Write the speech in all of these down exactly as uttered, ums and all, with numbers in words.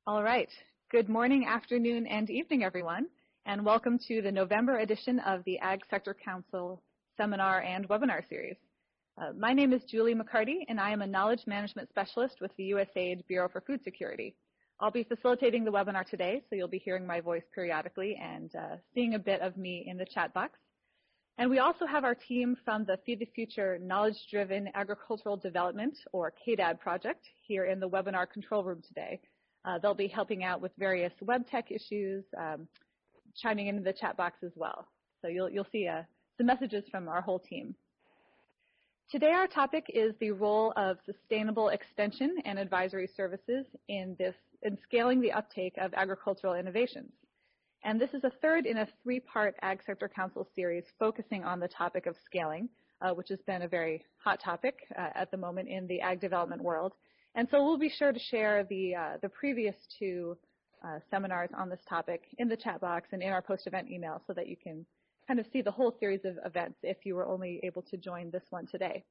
All right. Good morning, afternoon, and evening, everyone, and welcome to the November edition of the Ag Sector Council Seminar and Webinar Series. Uh, my name is Julie McCarty, and I am a Knowledge Management Specialist with the U S A I D Bureau for Food Security. I'll be facilitating the webinar today, so you'll be hearing my voice periodically and uh, seeing a bit of me in the chat box. And we also have our team from the Feed the Future Knowledge-Driven Agricultural Development, or K D A D project, here in the webinar control room today. Uh, they'll be helping out with various web tech issues, um, chiming into the chat box as well. So you'll, you'll see uh, some messages from our whole team. Today our topic is the role of sustainable extension and advisory services in, this, in scaling the uptake of agricultural innovations. And this is a third in a three-part Ag Sector Council series focusing on the topic of scaling, uh, which has been a very hot topic uh, at the moment in the ag development world. And so we'll be sure to share the, uh, the previous two uh, seminars on this topic in the chat box and in our post-event email so that you can kind of see the whole series of events if you were only able to join this one today.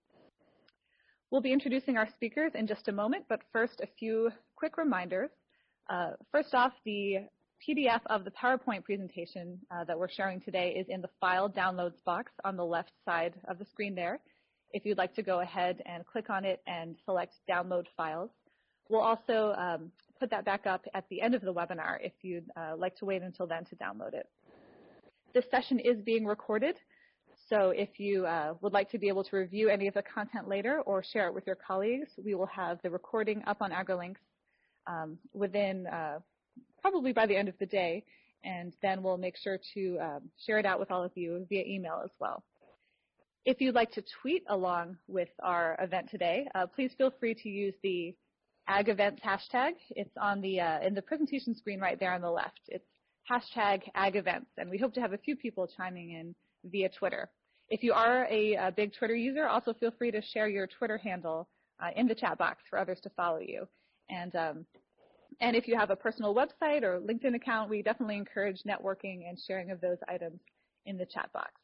We'll be introducing our speakers in just a moment, but first a few quick reminders. Uh, first off, the P D F of the PowerPoint presentation uh, that we're sharing today is in the File Downloads box on the left side of the screen there, if you'd like to go ahead and click on it and select Download Files. We'll also um, put that back up at the end of the webinar if you'd uh, like to wait until then to download it. This session is being recorded, so if you uh, would like to be able to review any of the content later or share it with your colleagues, we will have the recording up on AgriLinks um, within uh, probably by the end of the day, and then we'll make sure to um, share it out with all of you via email as well. If you'd like to tweet along with our event today, uh, please feel free to use the Ag Events hashtag. It's on the uh, in the presentation screen right there on the left. It's hashtag Ag Events, and we hope to have a few people chiming in via Twitter. If you are a, a big Twitter user, also feel free to share your Twitter handle uh, in the chat box for others to follow you. And um, and if you have a personal website or LinkedIn account, we definitely encourage networking and sharing of those items in the chat box.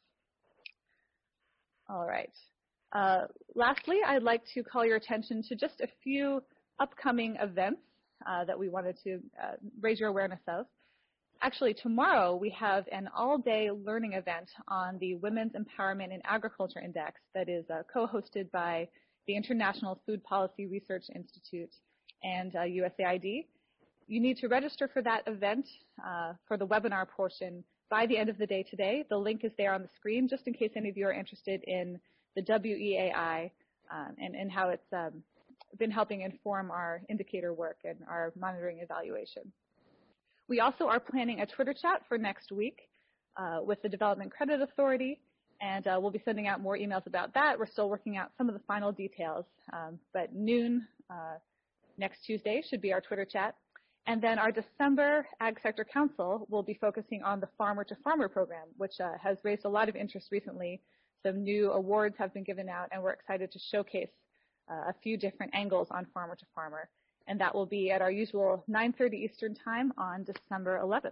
All right. Uh, lastly, I'd like to call your attention to just a few upcoming events uh, that we wanted to uh, raise your awareness of. Actually, tomorrow we have an all-day learning event on the Women's Empowerment in Agriculture Index that is uh, co-hosted by the International Food Policy Research Institute and uh, U S A I D. You need to register for that event uh, for the webinar portion by the end of the day today. The link is there on the screen, just in case any of you are interested in the W E A I um, and, and how it's um, been helping inform our indicator work and our monitoring evaluation. We also are planning a Twitter chat for next week uh, with the Development Credit Authority, and uh, we'll be sending out more emails about that. We're still working out some of the final details, um, but noon uh, next Tuesday should be our Twitter chat. And then our December Ag Sector Council will be focusing on the Farmer to Farmer program, which uh, has raised a lot of interest recently. Some new awards have been given out, and we're excited to showcase uh, a few different angles on Farmer to Farmer. And that will be at our usual nine thirty Eastern Time on December eleventh.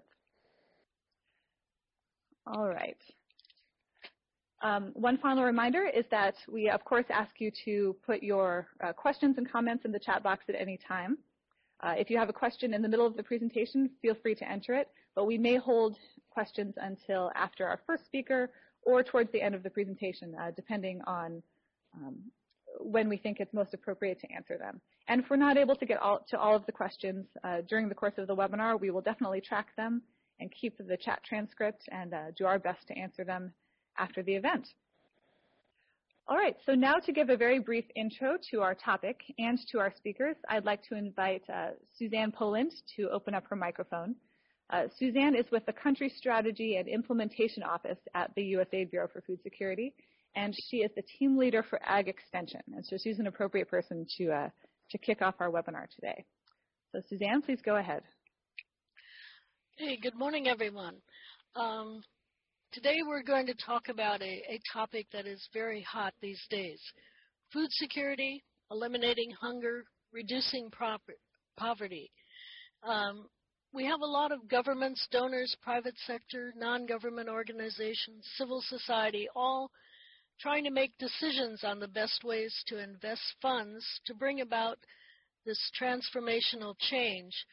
All right. Um, one final reminder is that we, of course, ask you to put your uh, questions and comments in the chat box at any time. Uh, if you have a question in the middle of the presentation, feel free to enter it, but we may hold questions until after our first speaker or towards the end of the presentation, uh, depending on um, when we think it's most appropriate to answer them. And if we're not able to get all, to all of the questions uh, during the course of the webinar, we will definitely track them and keep the chat transcript and uh, do our best to answer them after the event. All right, so now to give a very brief intro to our topic and to our speakers, I'd like to invite uh, Suzanne Poland to open up her microphone. Uh, Suzanne is with the Country Strategy and Implementation Office at the U S A I D Bureau for Food Security, and she is the team leader for Ag Extension, and so she's an appropriate person to, uh, to kick off our webinar today. So Suzanne, please go ahead. Hey, good morning, everyone. Um, Today we're going to talk about a, a topic that is very hot these days. Food security, eliminating hunger, reducing poverty. Um, we have a lot of governments, donors, private sector, non-government organizations, civil society, all trying to make decisions on the best ways to invest funds to bring about this transformational change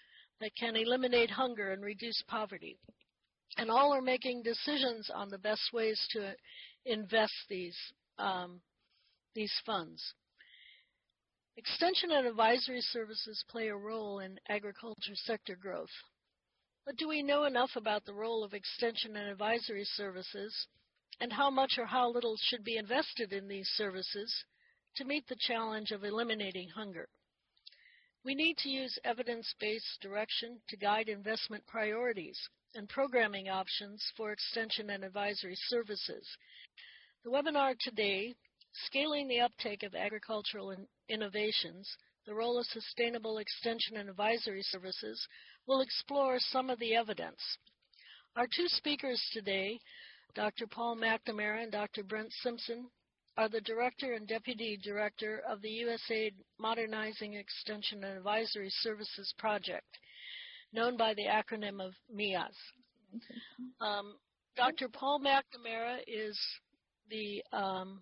that can eliminate hunger and reduce poverty. And all are making decisions on the best ways to invest these, um, these funds. Extension and advisory services play a role in agriculture sector growth. But do we know enough about the role of extension and advisory services and how much or how little should be invested in these services to meet the challenge of eliminating hunger? We need to use evidence-based direction to guide investment priorities and programming options for extension and advisory services. The webinar today, Scaling the Uptake of Agricultural in Innovations, the Role of Sustainable Extension and Advisory Services, will explore some of the evidence. Our two speakers today, Doctor Paul McNamara and Doctor Brent Simpson, are the Director and Deputy Director of the U S A I D Modernizing Extension and Advisory Services Project, known by the acronym of M E A S. Um, Doctor Paul McNamara is the um,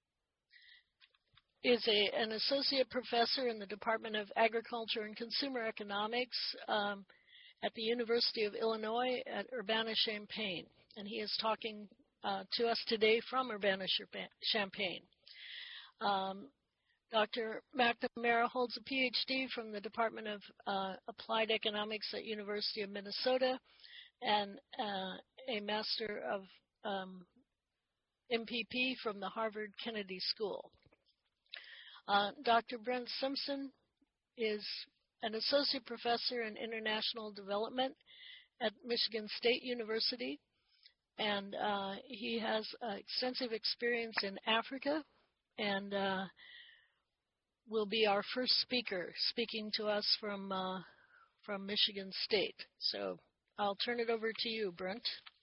is a, an associate professor in the Department of Agriculture and Consumer Economics um, at the University of Illinois at Urbana-Champaign, and he is talking uh, to us today from Urbana-Champaign. Um, Doctor McNamara holds a P H D from the Department of uh, Applied Economics at University of Minnesota and uh, a Master of um, M P P from the Harvard Kennedy School. Uh, Doctor Brent Simpson is an Associate Professor in International Development at Michigan State University, and uh, he has uh, extensive experience in Africa and uh, will be our first speaker speaking to us from, uh, from Michigan State. So I'll turn it over to you, Brent.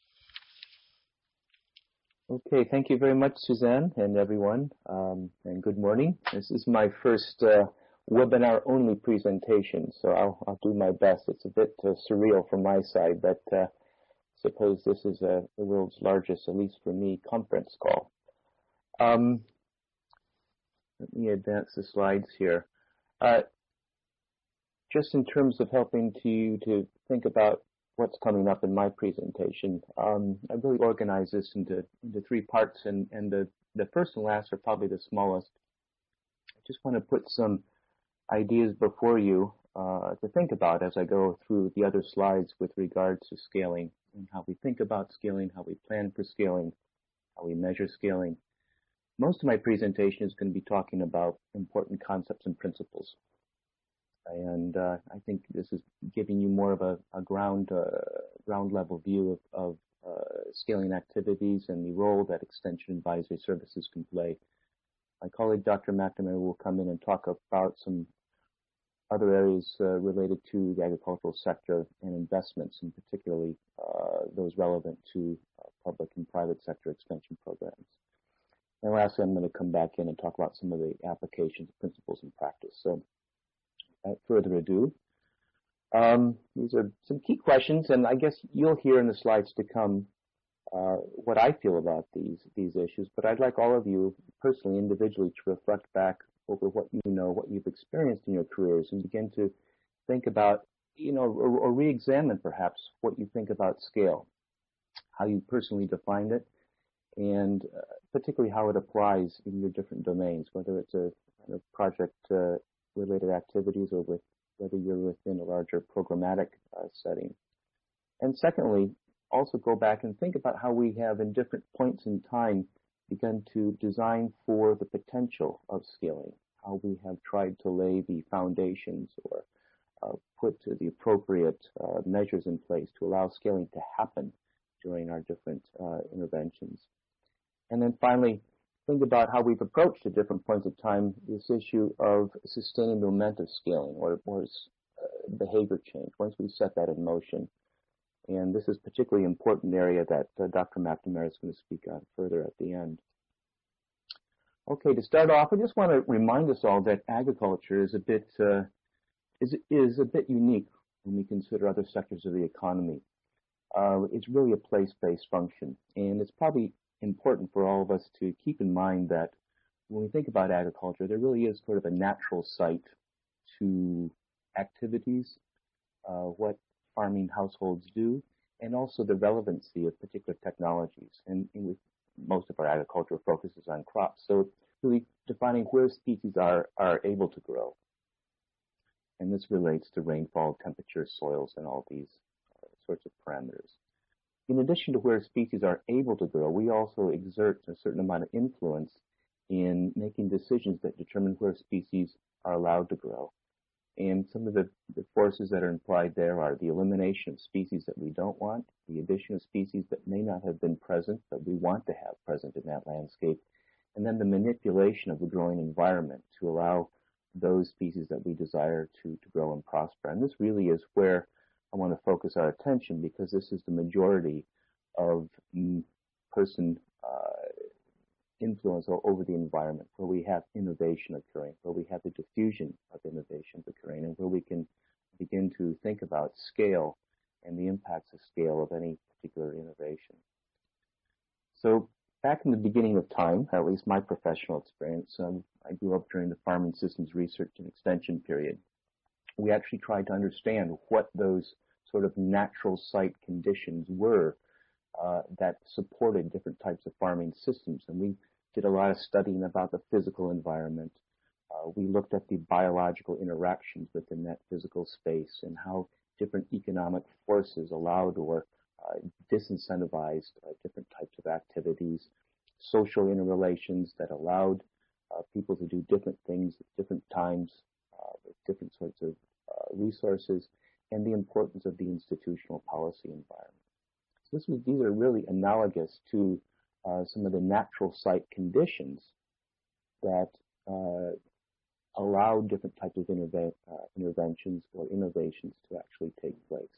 Okay, thank you very much, Suzanne, and everyone, um, and good morning. This is my first uh, webinar-only presentation, so I'll, I'll do my best. It's a bit uh, surreal from my side, but uh, suppose this is uh, the world's largest, at least for me, conference call. Um, let me advance the slides here. Uh, just in terms of helping to you to think about what's coming up in my presentation, um, I really organized this into, into three parts, and, and the, the first and last are probably the smallest. I just want to put some ideas before you uh, to think about as I go through the other slides with regards to scaling and how we think about scaling, how we plan for scaling, how we measure scaling. Most of my presentation is going to be talking about important concepts and principles. And uh, I think this is giving you more of a, a ground, uh, ground level view of, of uh, scaling activities and the role that extension advisory services can play. My colleague, Doctor McNamara, will come in and talk about some other areas uh, related to the agricultural sector and investments, and particularly uh, those relevant to uh, public and private sector extension programs. And lastly, I'm going to come back in and talk about some of the applications, principles, and practice. So, without further ado, um, these are some key questions, and I guess you'll hear in the slides to come uh, what I feel about these these issues. But I'd like all of you, personally, individually, to reflect back over what you know, what you've experienced in your careers, and begin to think about, you know, or, or re-examine perhaps what you think about scale, how you personally defined it, and uh, particularly how it applies in your different domains, whether it's a kind of project uh, related activities or with whether you're within a larger programmatic uh, setting. And secondly, also go back and think about how we have in different points in time begun to design for the potential of scaling, how we have tried to lay the foundations or uh, put the appropriate uh, measures in place to allow scaling to happen during our different uh, interventions. And then finally, think about how we've approached at different points of time this issue of sustaining the momentum of scaling, or, or uh, behavior change, once we set that in motion. And this is a particularly important area that uh, Doctor McNamara is going to speak on further at the end. Okay, to start off, I just want to remind us all that agriculture is a bit uh, is is a bit unique when we consider other sectors of the economy. Uh, it's really a place-based function, and it's probably important for all of us to keep in mind that when we think about agriculture, there really is sort of a natural site to activities uh, what farming households do, and also the relevancy of particular technologies. And, and with most of our agriculture focuses on crops. So really defining where species are, are able to grow. And this relates to rainfall, temperature, soils, and all these uh, sorts of parameters. In addition to where species are able to grow, we also exert a certain amount of influence in making decisions that determine where species are allowed to grow. And some of the, the forces that are implied there are the elimination of species that we don't want, the addition of species that may not have been present, but we want to have present in that landscape, and then the manipulation of the growing environment to allow those species that we desire to, to grow and prosper. And this really is where I want to focus our attention, because this is the majority of mm, person uh, influence over the environment, where we have innovation occurring, where we have the diffusion of innovations occurring, and where we can begin to think about scale and the impacts of scale of any particular innovation. So back in the beginning of time, at least my professional experience, um, I grew up during the Farming Systems Research and Extension period. We actually tried to understand what those sort of natural site conditions were uh, that supported different types of farming systems. And we did a lot of studying about the physical environment. Uh, we looked at the biological interactions within that physical space and how different economic forces allowed or uh, disincentivized uh, different types of activities, social interrelations that allowed uh, people to do different things at different times uh, with different sorts of uh, resources, and the importance of the institutional policy environment. So this was, these are really analogous to uh, some of the natural site conditions that uh, allow different types of interve uh, interventions or innovations to actually take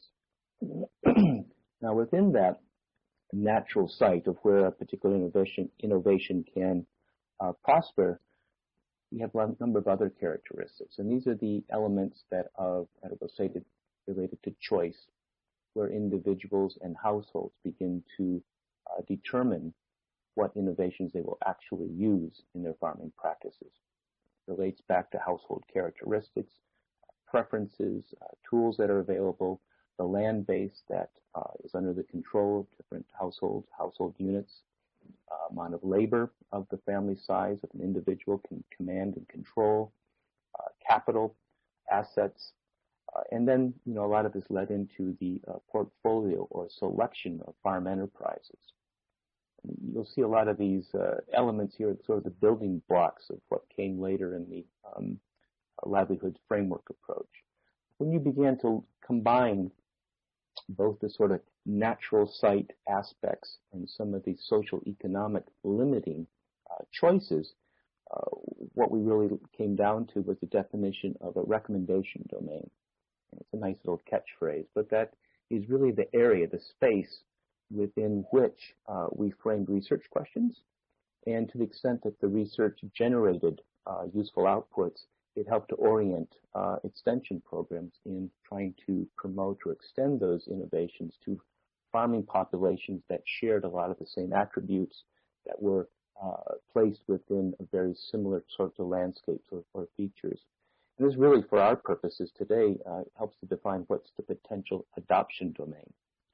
place. Now, within that natural site of where a particular innovation, innovation can uh, prosper, we have a number of other characteristics. And these are the elements that are, that I will say, to, related to choice, where individuals and households begin to uh, determine what innovations they will actually use in their farming practices. It relates back to household characteristics, preferences, uh, tools that are available, the land base that uh, is under the control of different households, household units, uh, amount of labor of the family size of an individual can command and control, uh, capital, assets, uh, and then, you know, a lot of this led into the uh, portfolio or selection of farm enterprises. You'll see a lot of these uh, elements here, sort of the building blocks of what came later in the um, livelihood framework approach. When you began to combine both the sort of natural site aspects and some of the social economic limiting uh, choices, uh, what we really came down to was the definition of a recommendation domain. And it's a nice little catchphrase, but that is really the area, the space within which uh, we framed research questions, and to the extent that the research generated uh, useful outputs, it helped to orient uh, extension programs in trying to promote or extend those innovations to farming populations that shared a lot of the same attributes that were uh, placed within a very similar sorts of landscapes or, or features. And this really, for our purposes today, uh, helps to define what's the potential adoption domain.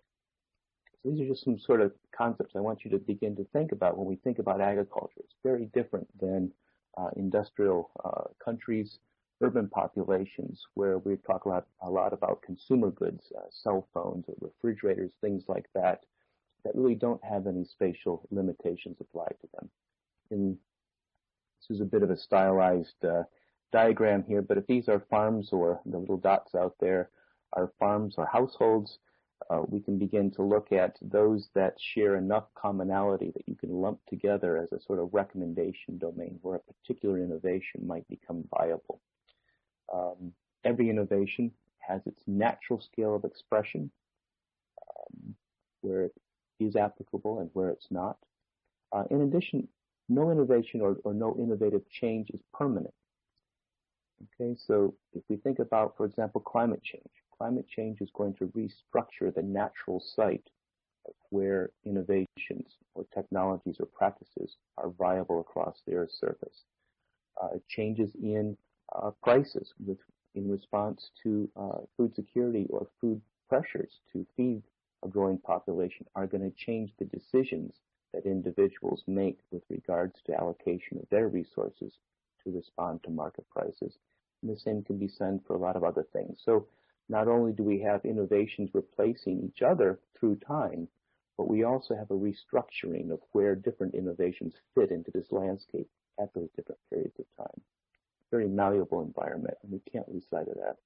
So these are just some sort of concepts I want you to begin to think about when we think about agriculture. It's very different than uh, industrial uh, countries, urban populations, where we talk a lot, a lot about consumer goods, uh, cell phones or refrigerators, things like that, that really don't have any spatial limitations applied to them. And this is a bit of a stylized uh, diagram here, but if these are farms or the little dots out there are farms or households, Uh, we can begin to look at those that share enough commonality that you can lump together as a sort of recommendation domain where a particular innovation might become viable. Um, every innovation has its natural scale of expression, um, where it is applicable and where it's not. Uh, in addition, no innovation or, or no innovative change is permanent. Okay, so if we think about, for example, climate change, climate change is going to restructure the natural site of where innovations or technologies or practices are viable across the Earth's surface. Uh, changes in uh, prices with in response to uh, food security or food pressures to feed a growing population are going to change the decisions that individuals make with regards to allocation of their resources to respond to market prices. And the same can be said for a lot of other things. So not only do we have innovations replacing each other through time, but we also have a restructuring of where different innovations fit into this landscape at those different periods of time. Very malleable environment, and we can't lose sight of that.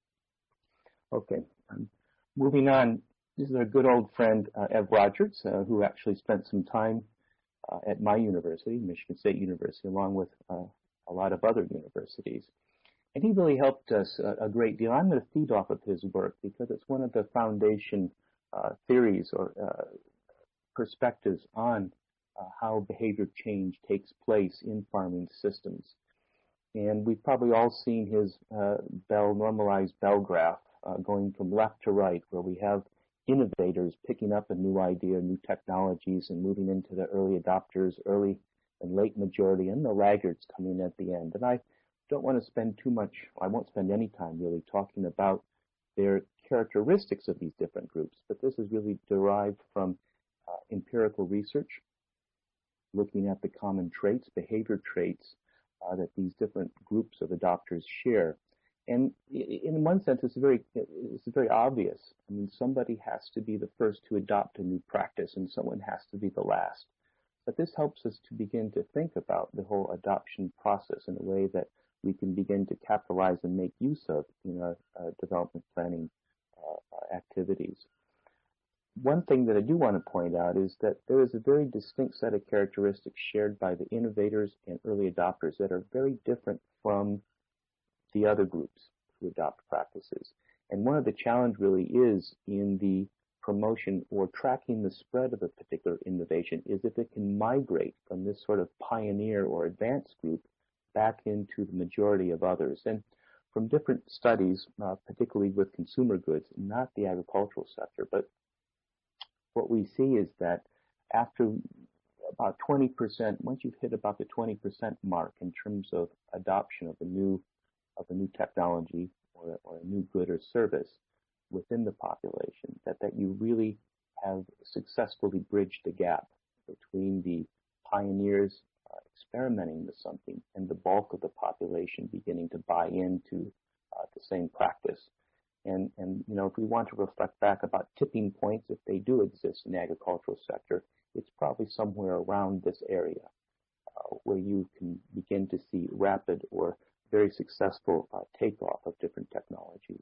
Okay, um, moving on. This is our good old friend, uh, Ev Rogers, uh, who actually spent some time uh, at my university, Michigan State University, along with uh, a lot of other universities. And he really helped us a, a great deal. I'm going to feed off of his work because it's one of the foundation uh, theories or uh, perspectives on uh, how behavior change takes place in farming systems. And we've probably all seen his uh, Bell, normalized Bell graph uh, going from left to right, where we have innovators picking up a new idea, new technologies, and moving into the early adopters, early and late majority, and the laggards coming at the end. And I don't want to spend too much, I won't spend any time really talking about their characteristics of these different groups, but this is really derived from uh, empirical research, looking at the common traits, behavior traits uh, that these different groups of adopters share. And in one sense, it's very, it's very obvious. I mean, somebody has to be the first to adopt a new practice, and someone has to be the last. But this helps us to begin to think about the whole adoption process in a way that we can begin to capitalize and make use of in our uh, development planning uh, activities. One thing that I do want to point out is that there is a very distinct set of characteristics shared by the innovators and early adopters that are very different from the other groups who adopt practices. And one of the challenges really is in the promotion or tracking the spread of a particular innovation is if it can migrate from this sort of pioneer or advanced group back into the majority of others. And from different studies, uh, particularly with consumer goods, not the agricultural sector, but what we see is that after about twenty percent, once you've hit about the twenty percent mark in terms of adoption of a new of a new technology or, or a new good or service within the population, that, that you really have successfully bridged the gap between the pioneers uh, experimenting with something and the bulk of the population beginning to buy into uh, the same practice. And, and, you know, if we want to reflect back about tipping points, if they do exist in the agricultural sector, it's probably somewhere around this area uh, where you can begin to see rapid or very successful uh, takeoff of different technologies.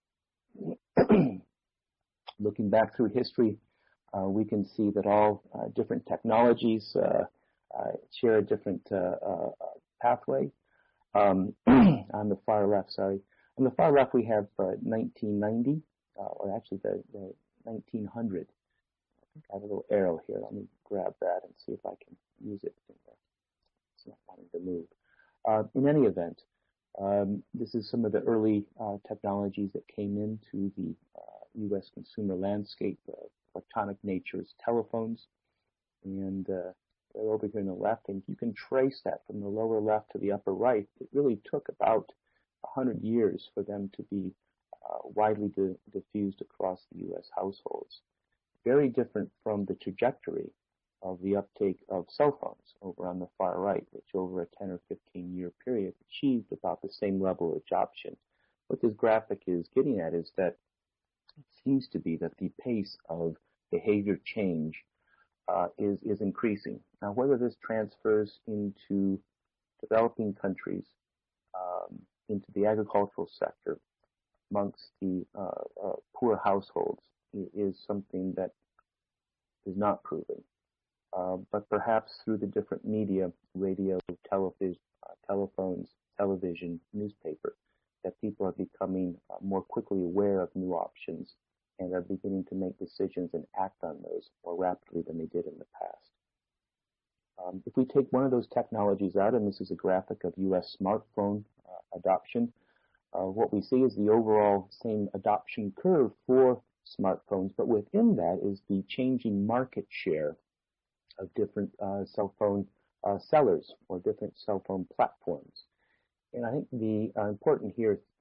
Looking back through history, uh, we can see that all uh, different technologies uh, uh, share a different uh, uh, pathway. Um, on the far left, sorry. On the far left, we have uh, nineteen ninety, uh, or actually the, the nineteen hundred. I think I have a little arrow here. Let me grab that and see if I can use it. It's not wanting to move. Uh, in any event, um, this is some of the early uh, technologies that came into the uh, U S consumer landscape, uh, electronic nature's telephones, and uh, they're over here on the left, and you can trace that from the lower left to the upper right. It really took about one hundred years for them to be uh, widely di diffused across the U S households. Very different from the trajectory of the uptake of cell phones over on the far right, which over a ten or fifteen year period achieved about the same level of adoption. What this graphic is getting at is that it seems to be that the pace of behavior change uh, is, is increasing. Now, whether this transfers into developing countries, um, into the agricultural sector, amongst the uh, uh, poor households, is something that is not proven. Uh, but perhaps through the different media, radio, television, uh, telephones, television, newspaper, that people are becoming uh, more quickly aware of new options and are beginning to make decisions and act on those more rapidly than they did in the past. Um, if we take one of those technologies out, and this is a graphic of U S smartphone uh, adoption, uh, what we see is the overall same adoption curve for smartphones, but within that is the changing market share of different uh, cell phone uh, sellers or different cell phone platforms. And I think the uh, important here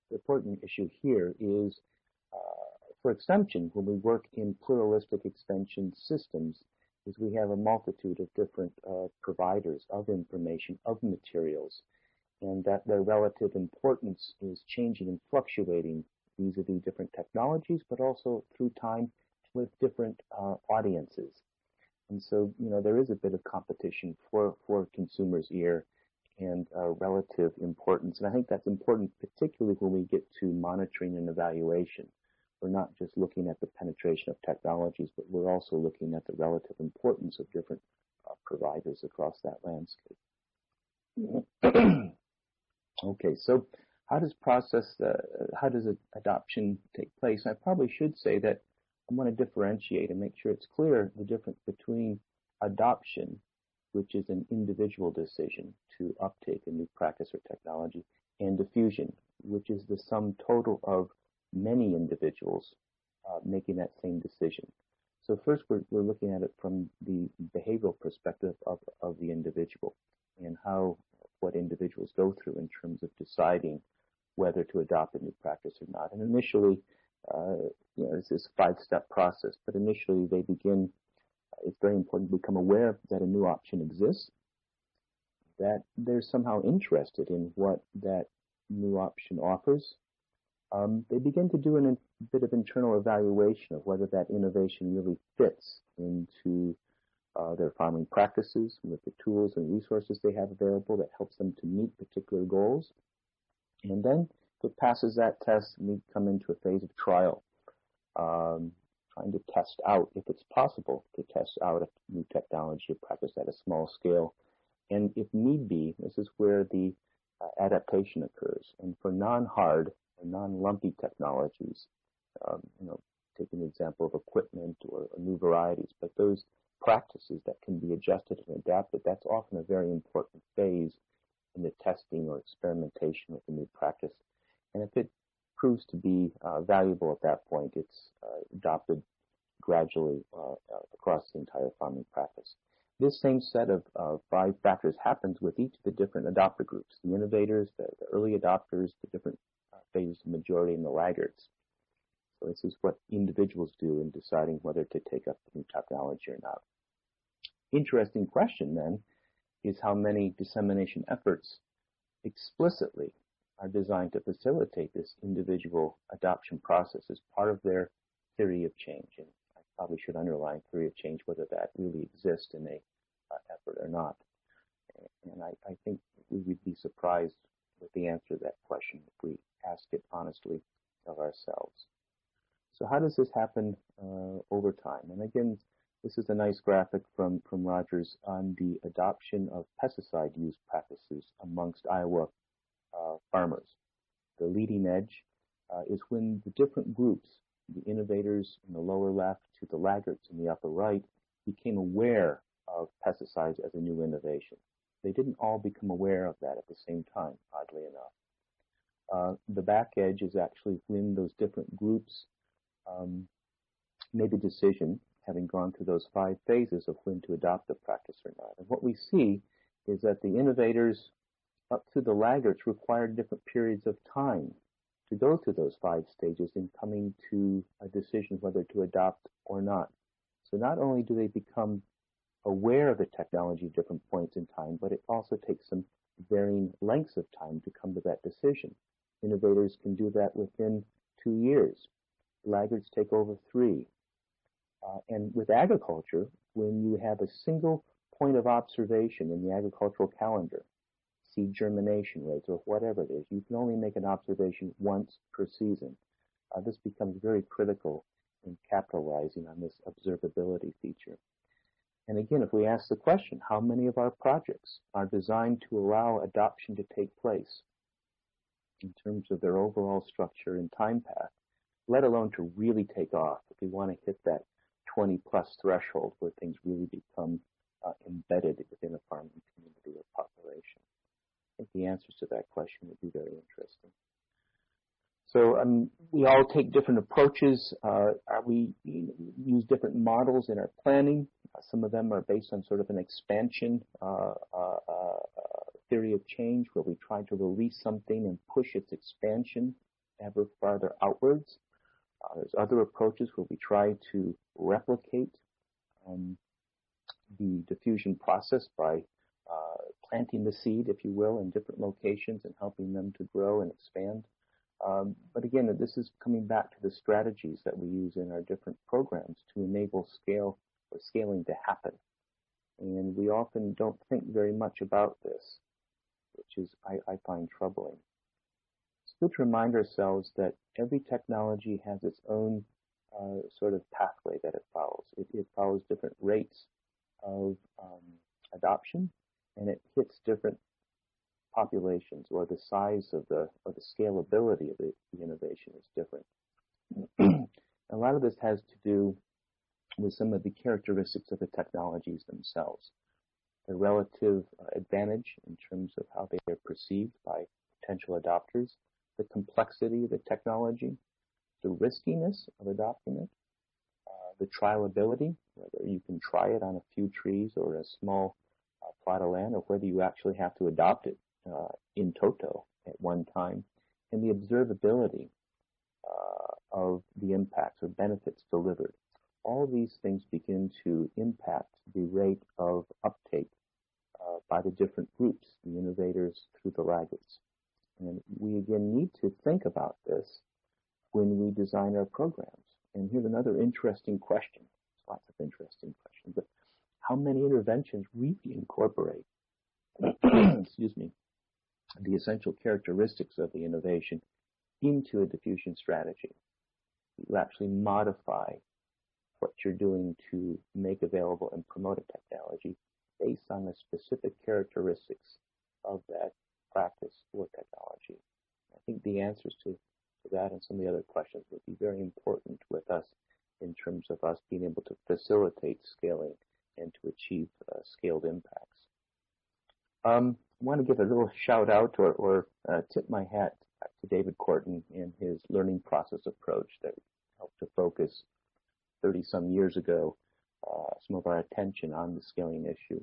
the important issue here is uh, for extension, when we work in pluralistic extension systems, is we have a multitude of different uh, providers of information, of materials, and that their relative importance is changing and fluctuating vis-a-vis different technologies, but also through time with different uh, audiences. And so, you know, there is a bit of competition for, for consumers' ear and uh, relative importance. And I think that's important, particularly when we get to monitoring and evaluation. We're not just looking at the penetration of technologies, but we're also looking at the relative importance of different uh, providers across that landscape. Okay, so how does process, uh, how does adoption take place? I probably should say that I want to differentiate and make sure it's clear the difference between adoption, which is an individual decision to uptake a new practice or technology, and diffusion, which is the sum total of many individuals uh, making that same decision. So first, we're, we're looking at it from the behavioral perspective of, of the individual and how what individuals go through in terms of deciding whether to adopt a new practice or not. And initially, uh, you know, it's this five-step process, but initially they begin, uh, it's very important to become aware that a new option exists, that they're somehow interested in what that new option offers. Um, they begin to do an, a bit of internal evaluation of whether that innovation really fits into uh, their farming practices with the tools and resources they have available that helps them to meet particular goals. And then if it passes that test, we come into a phase of trial, um, trying to test out, if it's possible, to test out a new technology or practice at a small scale. And if need be, this is where the uh, adaptation occurs. And for non-hard or non-lumpy technologies, um, you know, take an example of equipment or, or new varieties, but those practices that can be adjusted and adapted, that's often a very important phase in the testing or experimentation with a new practice. And if it proves to be uh, valuable at that point, it's uh, adopted gradually uh, uh, across the entire farming practice. This same set of uh, five factors happens with each of the different adopter groups, the innovators, the, the early adopters, the different uh, phases of majority, and the laggards. So this is what individuals do in deciding whether to take up the new technology or not. Interesting question then is how many dissemination efforts explicitly are designed to facilitate this individual adoption process as part of their theory of change. And I probably should underline theory of change, whether that really exists in a uh, effort or not. And I, I think we would be surprised with the answer to that question if we ask it honestly of ourselves. So how does this happen uh, over time? And again, this is a nice graphic from, from Rogers on the adoption of pesticide use practices amongst Iowa uh, farmers. The leading edge uh, is when the different groups, the innovators in the lower left to the laggards in the upper right, became aware of pesticides as a new innovation. They didn't all become aware of that at the same time, oddly enough. Uh, the back edge is actually when those different groups um, made a decision, having gone through those five phases of when to adopt the practice or not. And what we see is that the innovators up to the laggards required different periods of time to go through those five stages in coming to a decision whether to adopt or not. So not only do they become aware of the technology at different points in time, but it also takes some varying lengths of time to come to that decision. Innovators can do that within two years. Laggards take over three. Uh, and with agriculture, when you have a single point of observation in the agricultural calendar, seed germination rates or whatever it is, you can only make an observation once per season. Uh, this becomes very critical in capitalizing on this observability feature. And again, if we ask the question, how many of our projects are designed to allow adoption to take place in terms of their overall structure and time path, let alone to really take off if we want to hit that twenty plus threshold where things really become uh, embedded within a farming community or population? I think the answers to that question would be very interesting. So um, we all take different approaches. Uh, we use different models in our planning. Uh, some of them are based on sort of an expansion uh, uh, uh, theory of change, where we try to release something and push its expansion ever farther outwards. Uh, there's other approaches where we try to replicate um, the diffusion process by uh, planting the seed, if you will, in different locations and helping them to grow and expand. Um, but again, this is coming back to the strategies that we use in our different programs to enable scale or scaling to happen. And we often don't think very much about this, which is, I, I find, troubling. It's good to remind ourselves that every technology has its own uh, sort of pathway that it follows. It, it follows different rates of um, adoption, and it hits different populations, or the size of the, or the scalability of the, the innovation is different. A lot of this has to do with some of the characteristics of the technologies themselves. The relative advantage in terms of how they are perceived by potential adopters, the complexity of the technology, the riskiness of adopting it, uh, the trialability, whether you can try it on a few trees or a small uh, plot of land, or whether you actually have to adopt it uh, in toto at one time, and the observability uh, of the impacts or benefits delivered. All these things begin to impact the rate of uptake uh, by the different groups, the innovators through the laggards. And we again need to think about this when we design our programs. And here's another interesting question. Lots of interesting questions. But how many interventions really incorporate, excuse me, the essential characteristics of the innovation into a diffusion strategy? You actually modify what you're doing to make available and promote a technology based on the specific characteristics of that practice or technology. I think the answers to, to that and some of the other questions would be very important with us in terms of us being able to facilitate scaling and to achieve uh, scaled impacts. Um, I want to give a little shout out or, or uh, tip my hat to David Korten and his learning process approach that helped to focus thirty some years ago uh, some of our attention on the scaling issue.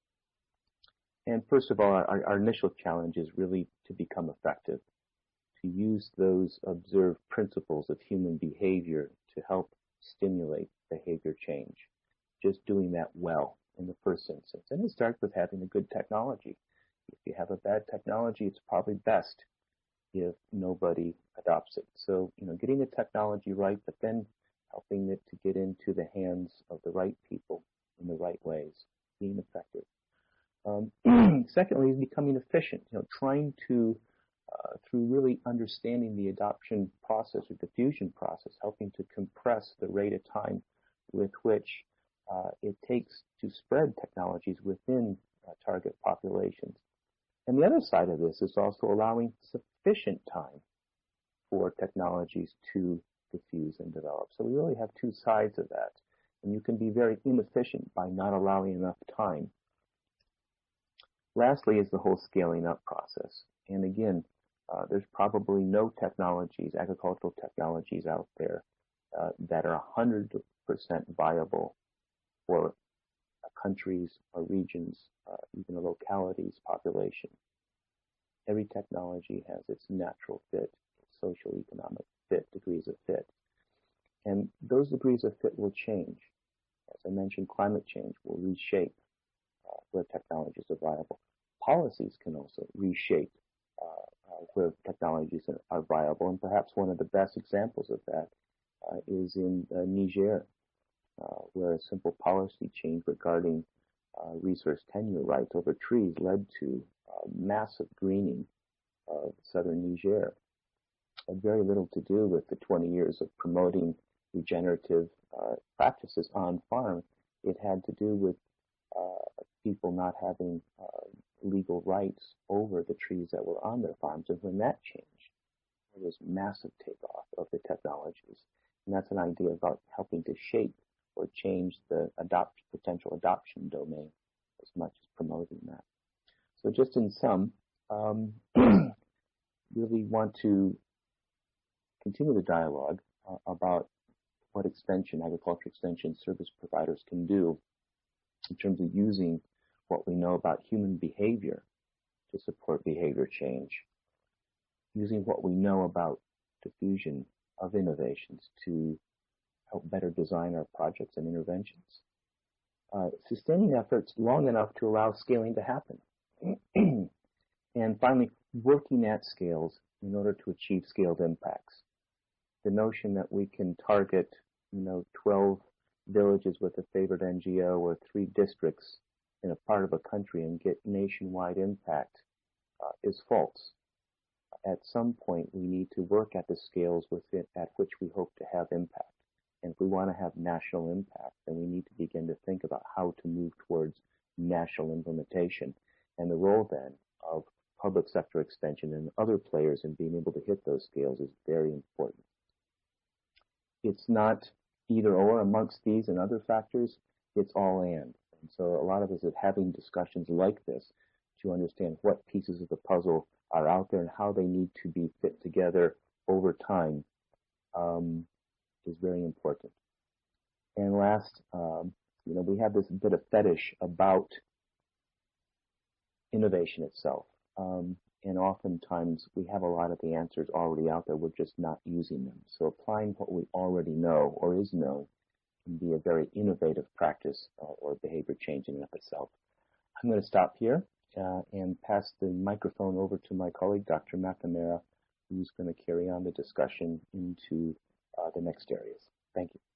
And first of all, our, our initial challenge is really to become effective, to use those observed principles of human behavior to help stimulate behavior change. Just doing that well in the first instance. And it starts with having a good technology. If you have a bad technology, it's probably best if nobody adopts it. So, you know, getting the technology right, but then helping it to get into the hands of the right people in the right ways, being effective. Um, secondly, is becoming efficient, you know, trying to, uh, through really understanding the adoption process or diffusion process, helping to compress the rate of time with which uh, it takes to spread technologies within uh, target populations. And the other side of this is also allowing sufficient time for technologies to diffuse and develop. So we really have two sides of that. And you can be very inefficient by not allowing enough time. Lastly is the whole scaling up process. And again, uh, there's probably no technologies, agricultural technologies out there uh, that are one hundred percent viable for a country's or regions, uh, even a locality's population. Every technology has its natural fit, social, economic fit, degrees of fit. And those degrees of fit will change. As I mentioned, climate change will reshape uh, where technologies are viable. Policies can also reshape uh, uh, where technologies are, are viable. And perhaps one of the best examples of that uh, is in uh, Niger, uh, where a simple policy change regarding uh, resource tenure rights over trees led to uh, massive greening of southern Niger. Had very little to do with the twenty years of promoting regenerative uh, practices on farm. It had to do with uh, people not having uh, legal rights over the trees that were on their farms. And when that changed, there was massive takeoff of the technologies. And that's an idea about helping to shape or change the adopt, potential adoption domain as much as promoting that. So just in sum, um, really want to continue the dialogue uh, about what extension, agriculture extension service providers can do in terms of using what we know about human behavior to support behavior change, using what we know about diffusion of innovations to help better design our projects and interventions. Uh, sustaining efforts long enough to allow scaling to happen. And finally, working at scales in order to achieve scaled impacts. The notion that we can target, you know, twelve villages with a favored N G O or three districts in a part of a country and get nationwide impact uh, is false. At some point, we need to work at the scales within, at which we hope to have impact. And if we want to have national impact, then we need to begin to think about how to move towards national implementation. And the role then of public sector extension and other players in being able to hit those scales is very important. It's not either or amongst these and other factors, it's all and. And so a lot of us are having discussions like this to understand what pieces of the puzzle are out there and how they need to be fit together over time um, is very important. And last, um, you know, we have this bit of fetish about innovation itself. Um, and oftentimes we have a lot of the answers already out there, we're just not using them. So applying what we already know or is known can be a very innovative practice uh, or behavior change in and of itself. I'm going to stop here uh, and pass the microphone over to my colleague, Doctor McNamara, who's going to carry on the discussion into uh, the next areas. Thank you.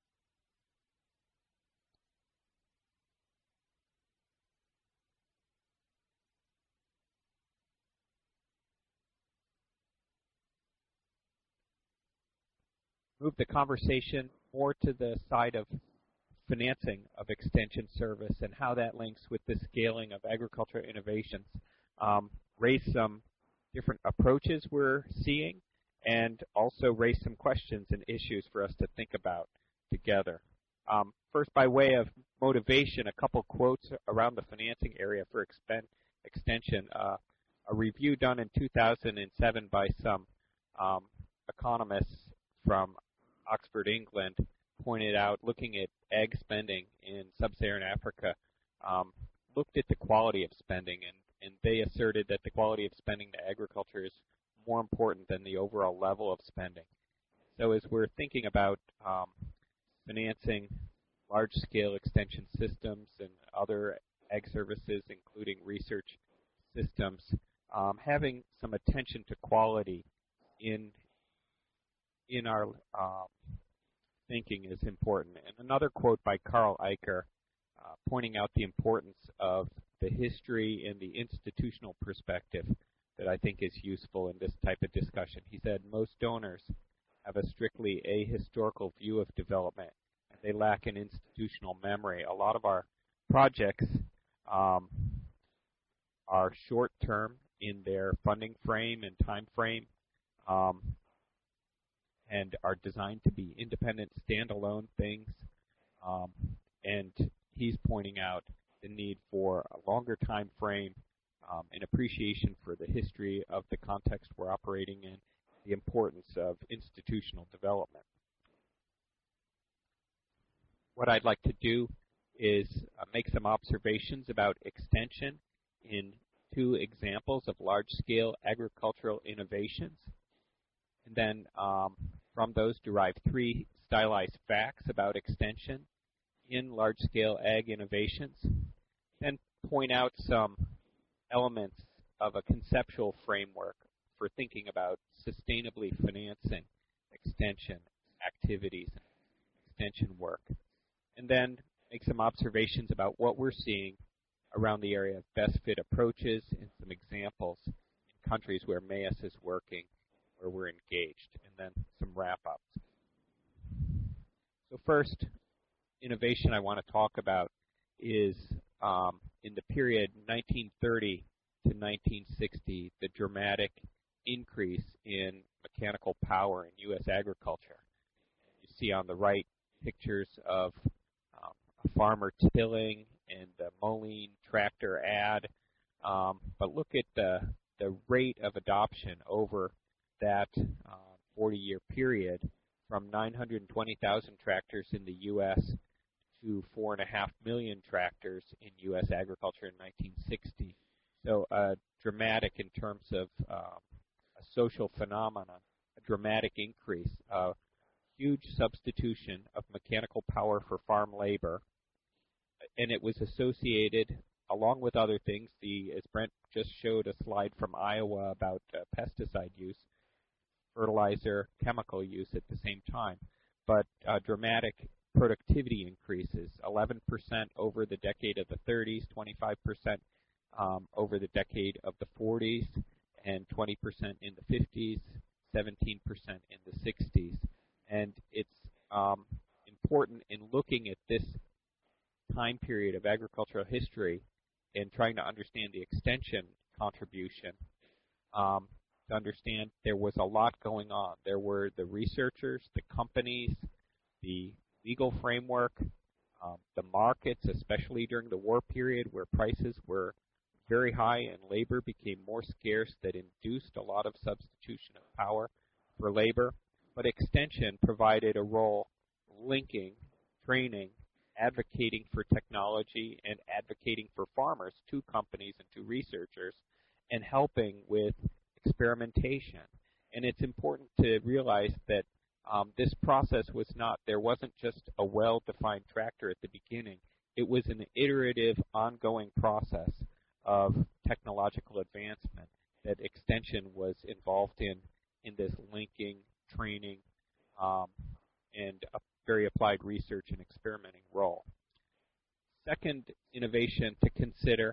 Move the conversation more to the side of financing of extension service and how that links with the scaling of agricultural innovations. Um, raise some different approaches we're seeing and also raise some questions and issues for us to think about together. Um, first, by way of motivation, a couple quotes around the financing area for expen extension. Uh, a review done in two thousand seven by some um, economists from Oxford, England, pointed out, looking at ag spending in sub-Saharan Africa, um, looked at the quality of spending, and, and they asserted that the quality of spending to agriculture is more important than the overall level of spending. So as we're thinking about um, financing large-scale extension systems and other ag services, including research systems, um, having some attention to quality in in our um, thinking is important. And another quote by Carl Eicher uh, pointing out the importance of the history and the institutional perspective that I think is useful in this type of discussion. He said, most donors have a strictly ahistorical view of development. They lack an institutional memory. A lot of our projects um, are short-term in their funding frame and time frame, um, and are designed to be independent, standalone things. Um, and he's pointing out the need for a longer time frame, um, an appreciation for the history of the context we're operating in, the importance of institutional development. What I'd like to do is uh, make some observations about extension in two examples of large-scale agricultural innovations, and then um, from those derive three stylized facts about extension in large-scale ag innovations, and point out some elements of a conceptual framework for thinking about sustainably financing extension activities and extension work. And then make some observations about what we're seeing around the area of best fit approaches and some examples in countries where M A E S is working, where we're engaged, and then some wrap-ups. So first, innovation I want to talk about is um, in the period nineteen thirty to nineteen sixty, the dramatic increase in mechanical power in U S agriculture. You see on the right pictures of um, a farmer tilling and the Moline tractor ad, um, but look at the, the rate of adoption over that forty-year uh, period from nine hundred twenty thousand tractors in the U S to four point five million tractors in U S agriculture in nineteen sixty. So uh, dramatic in terms of um, a social phenomenon, a dramatic increase, a huge substitution of mechanical power for farm labor, and it was associated, along with other things, the as Brent just showed a slide from Iowa about uh, pesticide use, fertilizer, chemical use at the same time, but uh, dramatic productivity increases, eleven percent over the decade of the thirties, twenty-five percent um, over the decade of the forties, and twenty percent in the fifties, seventeen percent in the sixties. And it's um, important in looking at this time period of agricultural history and trying to understand the extension contribution, um, to understand there was a lot going on. There were the researchers, the companies, the legal framework, um, the markets, especially during the war period where prices were very high and labor became more scarce, that induced a lot of substitution of power for labor. But extension provided a role linking, training, advocating for technology, and advocating for farmers to companies and to researchers, and helping with experimentation. And it's important to realize that um, this process was not, there wasn't just a well-defined tractor at the beginning. It was an iterative, ongoing process of technological advancement that extension was involved in, in this linking, training, um, and a very applied research and experimenting role. Second innovation to consider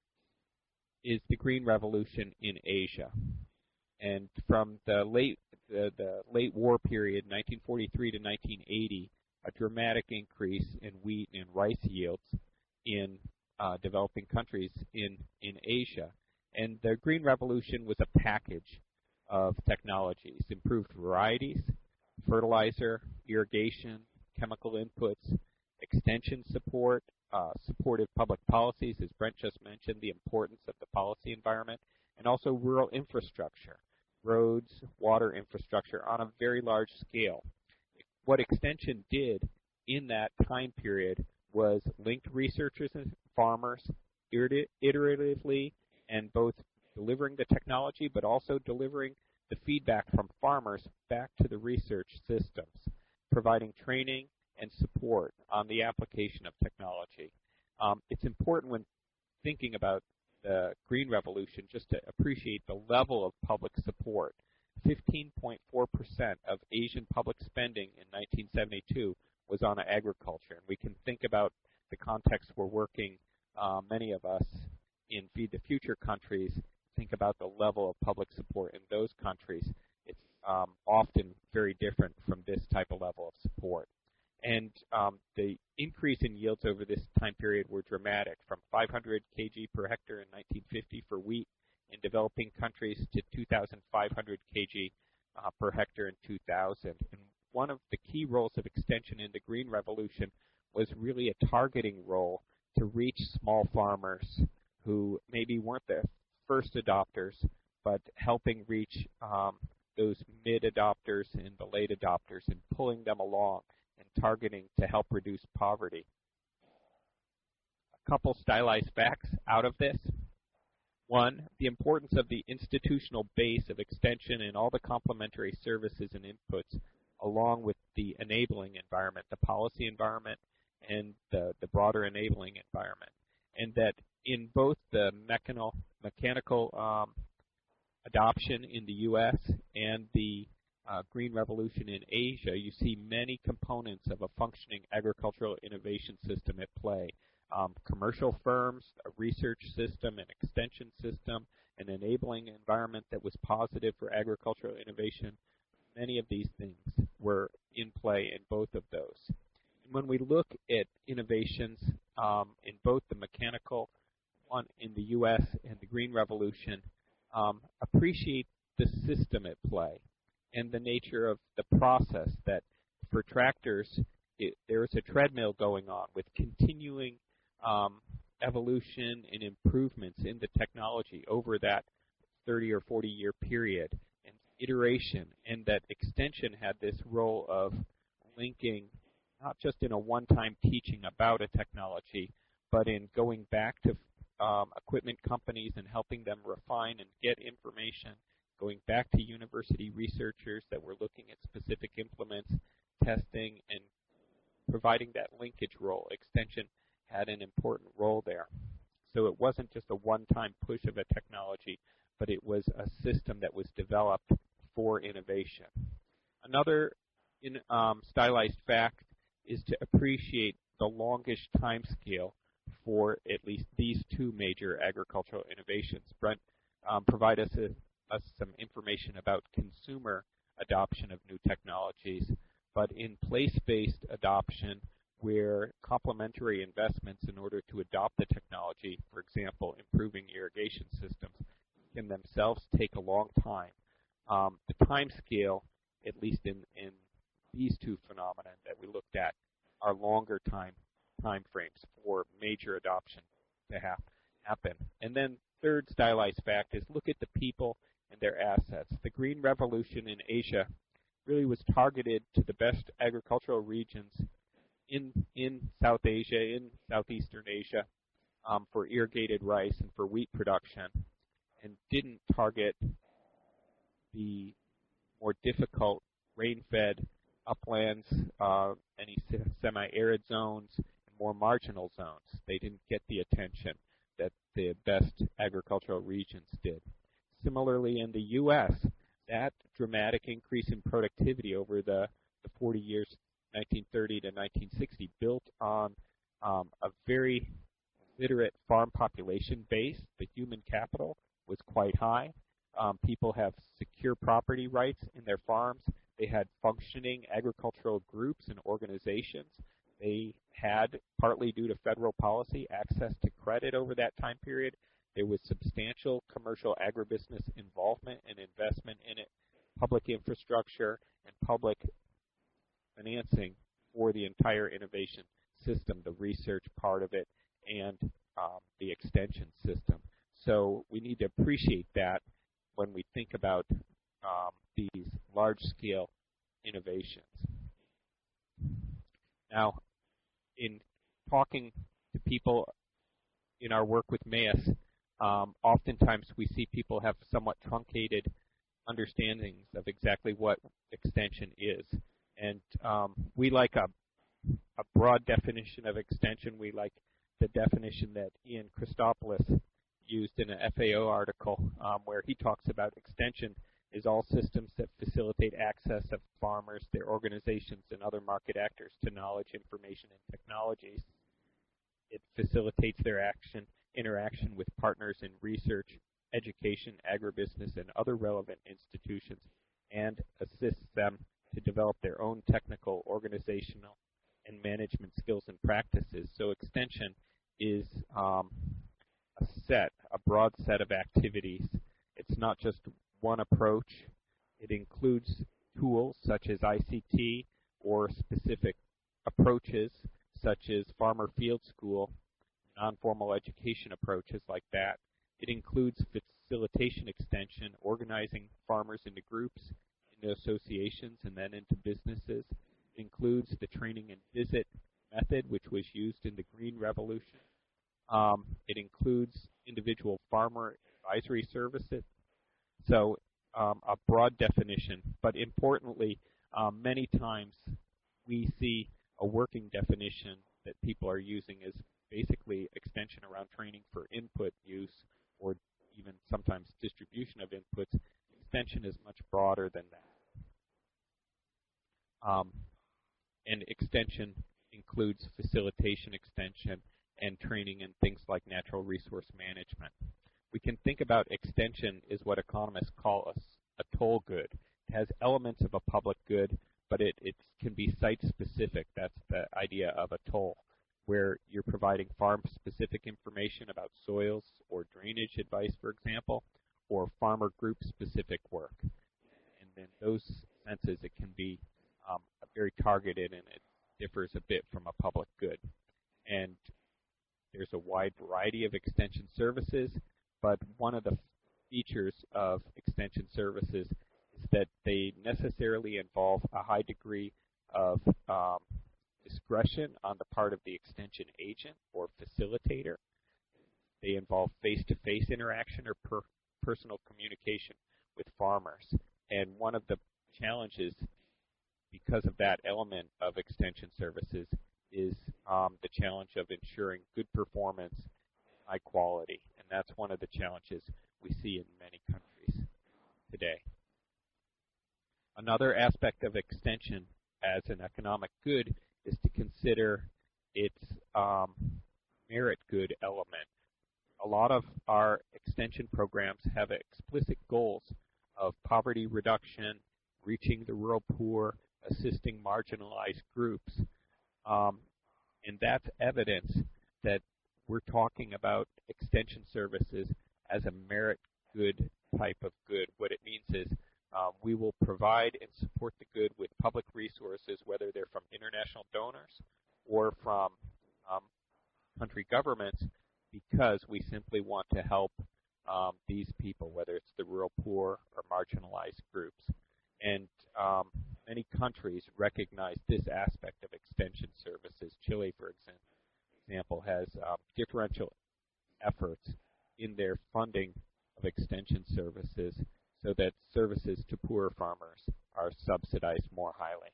is the Green Revolution in Asia. And from the late the, the late war period, nineteen forty-three to nineteen eighty, a dramatic increase in wheat and rice yields in uh, developing countries in, in Asia. And the Green Revolution was a package of technologies, improved varieties, fertilizer, irrigation, chemical inputs, extension support, uh, supportive public policies, as Brent just mentioned, the importance of the policy environment, and also rural infrastructure, roads, water infrastructure on a very large scale. What extension did in that time period was linked researchers and farmers iteratively, and both delivering the technology but also delivering the feedback from farmers back to the research systems, providing training and support on the application of technology. Um, it's important when thinking about the Green Revolution just to appreciate the level of public support. fifteen point four percent of Asian public spending in nineteen seventy-two was on agriculture. And we can think about the context we're working, uh, many of us, in Feed the Future countries, think about the level of public support in those countries. It's um, often very different from this type of level of support. And um, the increase in yields over this time period were dramatic, from five hundred kilograms per hectare in nineteen fifty for wheat in developing countries to two thousand five hundred kilograms uh, per hectare in two thousand. And one of the key roles of extension in the Green Revolution was really a targeting role to reach small farmers who maybe weren't the first adopters, but helping reach um, those mid-adopters and the late adopters and pulling them along and targeting to help reduce poverty. A couple stylized facts out of this. One, the importance of the institutional base of extension and all the complementary services and inputs, along with the enabling environment, the policy environment, and the, the broader enabling environment. And that in both the mechanical, mechanical um, adoption in the U S and the uh, Green Revolution in Asia, you see many components of a functioning agricultural innovation system at play. Um, commercial firms, a research system, an extension system, an enabling environment that was positive for agricultural innovation. Many of these things were in play in both of those. And when we look at innovations um, in both the mechanical one in the U S and the Green Revolution, um, appreciate the system at play and the nature of the process that for tractors, it, there is a treadmill going on with continuing um, evolution and improvements in the technology over that thirty or forty year period, and iteration, and that extension had this role of linking not just in a one-time teaching about a technology, but in going back to um, equipment companies and helping them refine and get information going back to university researchers that were looking at specific implements, testing, and providing that linkage role. Extension had an important role there. So it wasn't just a one-time push of a technology, but it was a system that was developed for innovation. Another in, um, stylized fact is to appreciate the longish time scale for at least these two major agricultural innovations. Brent um, provided us, a, us some information about consumer adoption of new technologies, but in place-based adoption, where complementary investments in order to adopt the technology, for example, improving irrigation systems, can themselves take a long time. Um, the time scale, at least in, in these two phenomena that we looked at, are longer time time frames for major adoption to hap happen. And then third stylized fact is look at the people and their assets. The Green Revolution in Asia really was targeted to the best agricultural regions in in South Asia, in Southeastern Asia, um, for irrigated rice and for wheat production, and didn't target the more difficult rain-fed uplands, uh, any semi-arid zones, and more marginal zones. They didn't get the attention that the best agricultural regions did. Similarly, in the U S, that dramatic increase in productivity over the, the forty years, nineteen thirty to nineteen sixty, built on um, a very literate farm population base. The human capital was quite high. Um, people have secure property rights in their farms. They had functioning agricultural groups and organizations. They had, partly due to federal policy, access to credit over that time period. There was substantial commercial agribusiness involvement and investment in it, public infrastructure and public financing for the entire innovation system, the research part of it, and um, the extension system. So we need to appreciate that when we think about um, these large-scale innovations. Now, in talking to people in our work with M A I S, um, oftentimes we see people have somewhat truncated understandings of exactly what extension is. And um, we like a, a broad definition of extension. We like the definition that Ian Christopoulos used in an F A O article um, where he talks about extension is all systems that facilitate access of farmers, their organizations, and other market actors to knowledge, information, and technologies. It facilitates their action, interaction with partners in research, education, agribusiness, and other relevant institutions, and assists them to develop their own technical, organizational, and management skills and practices. So extension is um, a set, a broad set of activities. It's not just one approach. It includes tools such as I C T or specific approaches such as Farmer Field School, non-formal education approaches like that. It includes facilitation extension, organizing farmers into groups, into associations, and then into businesses. It includes the training and visit method, which was used in the Green Revolution. Um, it includes individual farmer advisory services. So um, a broad definition, but importantly, um, many times we see a working definition that people are using as basically extension around training for input use or even sometimes distribution of inputs. Extension is much broader than that. Um, and extension includes facilitation extension and training in things like natural resource management. We can think about extension as what economists call a, a toll good. It has elements of a public good, but it, it can be site-specific. That's the idea of a toll, where you're providing farm-specific information about soils or drainage advice, for example, or farmer group-specific work. And in those senses, it can be um, very targeted, and it differs a bit from a public good. And there's a wide variety of extension services, but one of the features of extension services is that they necessarily involve a high degree of um, discretion on the part of the extension agent or facilitator. They involve face-to-face interaction or per personal communication with farmers. And one of the challenges because of that element of extension services is um, the challenge of ensuring good performance, high quality. And that's one of the challenges we see in many countries today. Another aspect of extension as an economic good is to consider its um, merit good element. A lot of our extension programs have explicit goals of poverty reduction, reaching the rural poor, assisting marginalized groups. Um, and that's evidence that we're talking about extension services as a merit good type of good. What it means is um, we will provide and support the good with public resources, whether they're from international donors or from um, country governments, because we simply want to help um, these people, whether it's the rural poor or marginalized groups. And um, many countries recognize this aspect of extension services. Chile, for example, has um, differential efforts in their funding of extension services so that services to poorer farmers are subsidized more highly.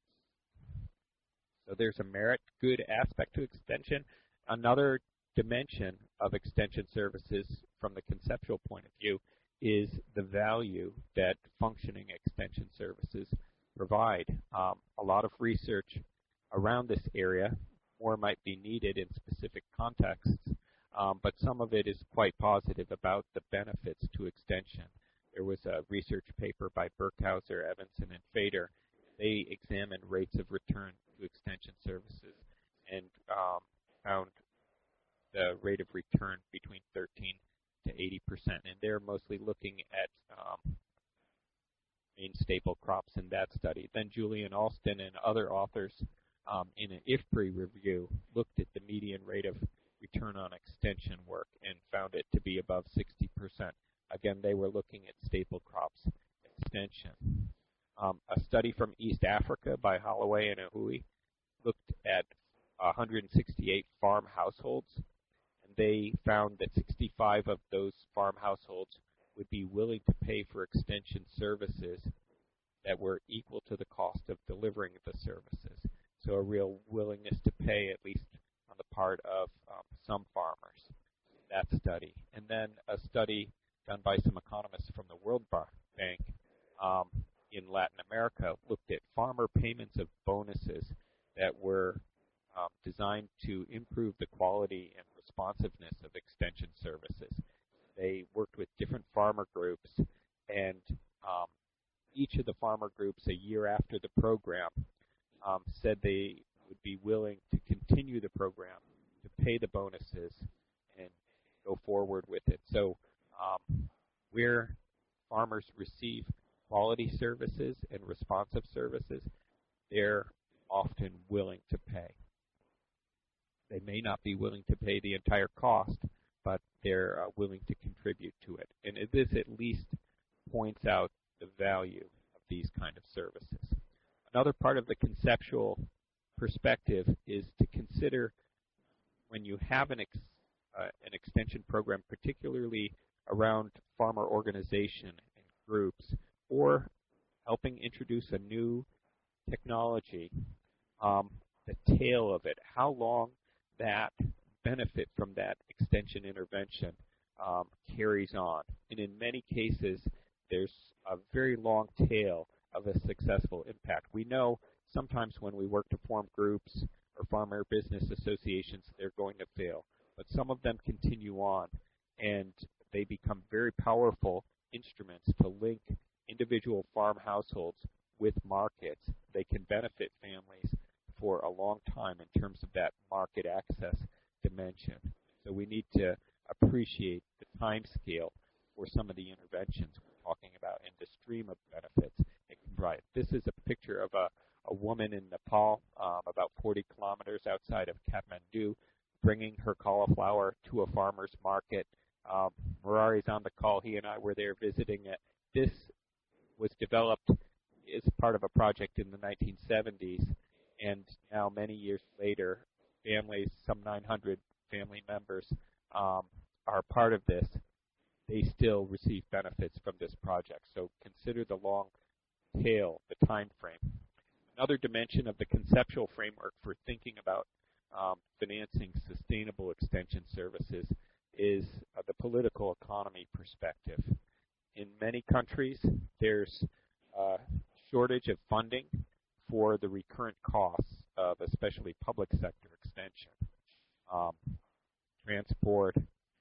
So there's a merit good aspect to extension. Another dimension of extension services from the conceptual point of view is the value that functioning extension services provide. Um, a lot of research around this area, more might be needed in specific contexts, um, but some of it is quite positive about the benefits to extension. There was a research paper by Burkhauser, Evanson, and Fader. They examined rates of return to extension services and um, found the rate of return between thirteen to eighty percent, and they're mostly looking at um, main staple crops in that study. Then Julian Alston and other authors um, in an I F P R I review looked at the median rate of return on extension work and found it to be above sixty percent. Again, they were looking at staple crops extension. Um, a study from East Africa by Holloway and Ahui looked at one hundred sixty-eight farm households. They found that sixty-five of those farm households would be willing to pay for extension services that were equal to the cost of delivering the services. So a real willingness to pay, at least on the part of um, some farmers, that study. And then a study done by some economists from the World Bank um, in Latin America looked at farmer payments of bonuses that were um, designed to improve the quality and responsiveness of extension services. They worked with different farmer groups, and um, each of the farmer groups a year after the program um, said they would be willing to continue the program, to pay the bonuses, and go forward with it. So um, where farmers receive quality services and responsive services, they're often willing to pay. They may not be willing to pay the entire cost, but they're uh, willing to contribute to it. And this at least points out the value of these kind of services. Another part of the conceptual perspective is to consider when you have an, ex, uh, an extension program, particularly around farmer organization and groups, or helping introduce a new technology, um, the tail of it, how long that benefit from that extension intervention um, carries on. And in many cases, there's a very long tail of a successful impact. We know sometimes when we work to form groups or farmer business associations, they're going to fail. But some of them continue on, and they become very powerful instruments to link individual farm households with markets. They can benefit families for a long time in terms of that market access dimension. So we need to appreciate the time scale for some of the interventions we're talking about and the stream of benefits it can provide. This is a picture of a, a woman in Nepal, um, about forty kilometers outside of Kathmandu, bringing her cauliflower to a farmer's market. Um, Murari's on the call. He and I were there visiting it. This was developed as part of a project in the nineteen seventies. And now, many years later, families, some nine hundred family members, um, are part of this. they still receive benefits from this project. So consider the long tail, the time frame. Another dimension of the conceptual framework for thinking about um, financing sustainable extension services is uh, the political economy perspective. In many countries, there's a shortage of funding for the recurrent costs of especially public sector extension. Um, transport,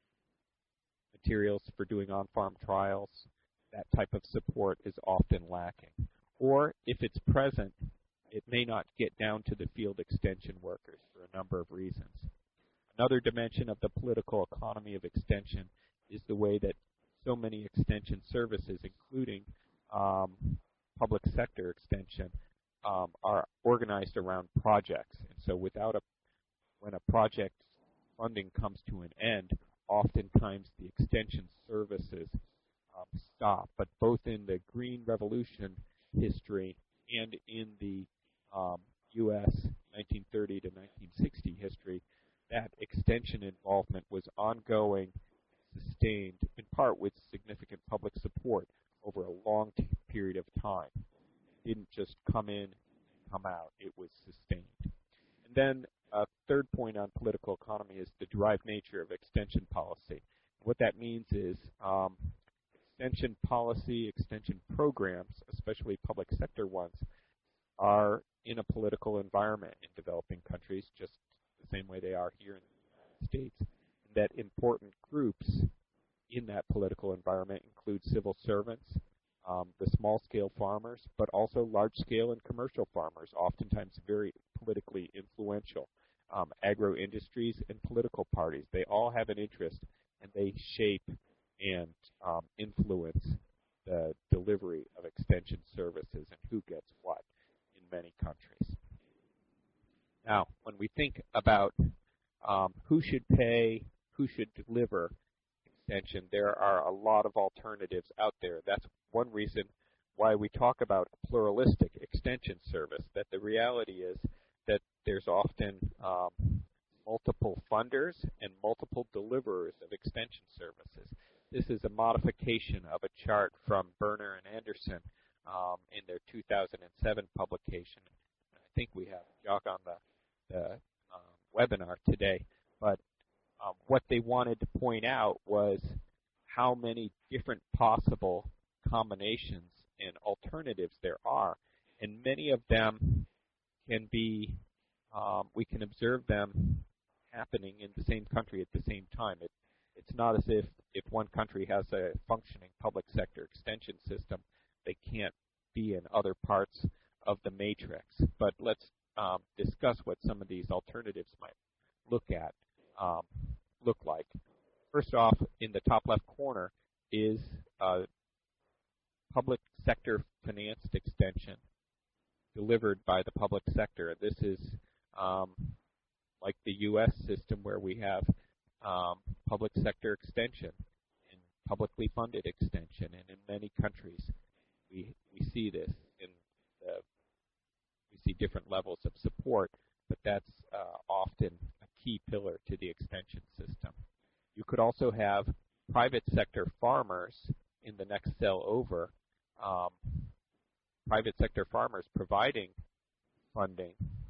materials for doing on-farm trials, that type of support is often lacking. Or if it's present, it may not get down to the field extension workers for a number of reasons. Another dimension of the political economy of extension is the way that so many extension services, including um, public sector extension, um, are organized around projects. And so without a, when a project funding comes to an end, oftentimes the extension services um, stop. But both in the Green Revolution history and in the um, U S nineteen thirty to nineteen sixty history, that extension involvement was ongoing, sustained, in part with significant public support over a long t- period of time. It didn't just come in and come out, it was sustained. And then a third point on political economy is the derived nature of extension policy. What that means is um, extension policy, extension programs, especially public sector ones, are in a political environment in developing countries, just the same way they are here in the United States. That important groups in that political environment include civil servants, um, the small-scale farmers, but also large-scale and commercial farmers, oftentimes very politically influential, um, agro-industries and political parties. They all have an interest, and they shape and um, influence the delivery of extension services and who gets what in many countries. Now, when we think about um, who should pay, who should deliver extension, there are a lot of alternatives out there. That's one reason why we talk about a pluralistic extension service, that the reality is that there's often um, multiple funders and multiple deliverers of extension services. This is a modification of a chart from Berner and Anderson um, in their two thousand seven publication. I think we have Jacques on the, the um, webinar today, but um, what they wanted to point out was how many different possible combinations and alternatives there are, and many of them can be, um, we can observe them happening in the same country at the same time. It, it's not as if if one country has a functioning public sector extension system, they can't be in other parts of the matrix. But let's um, discuss what some of these alternatives might look at, um, look like. First off, in the top left corner is uh, public sector financed extension delivered by the public sector. This is um, like the U S system where we have um, public sector extension and publicly funded extension, and in many countries we we see this in the we see different levels of support, but that's uh, often a key pillar to the extension system. You could also have private sector farmers in the next cell over, um, private sector farmers providing funding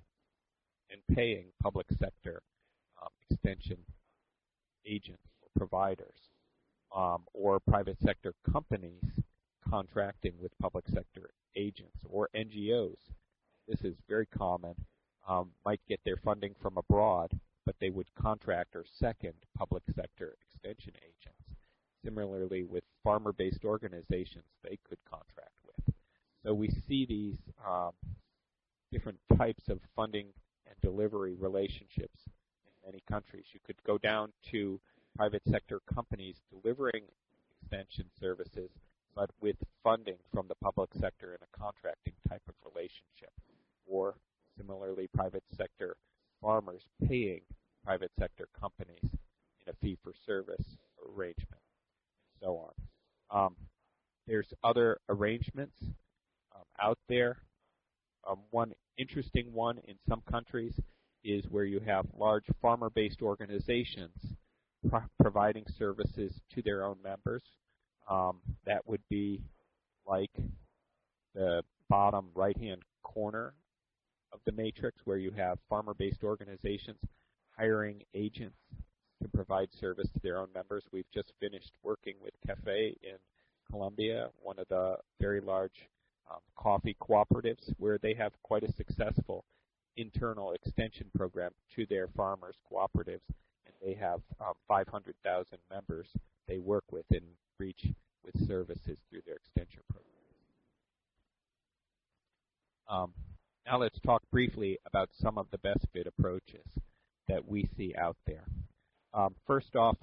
and paying public sector um, extension agents or providers, um, or private sector companies contracting with public sector agents or N G Os. This is very common, um, might get their funding from abroad, but they would contract or second public sector extension agents. Similarly, with farmer-based organizations, they could contract with. So we see these um, different types of funding and delivery relationships in many countries. You could go down to private sector companies delivering extension services, but with funding from the public sector in a contracting type of relationship. Or similarly, private sector farmers paying private sector companies in a fee-for-service arrangement, and so on. Um, there's other arrangements um, out there. Um, one interesting one in some countries is where you have large farmer-based organizations pro providing services to their own members. Um, that would be like the bottom right-hand corner of the matrix, where you have farmer-based organizations hiring agents to provide service to their own members. We've just finished working with Cafe in Colombia, one of the very large um, coffee cooperatives, where they have quite a successful internal extension program to their farmers' cooperatives, and they have um, five hundred thousand members they work with and reach with services through their extension program. Um, now let's talk briefly about some of the best fit approaches that we see out there. Um, first off,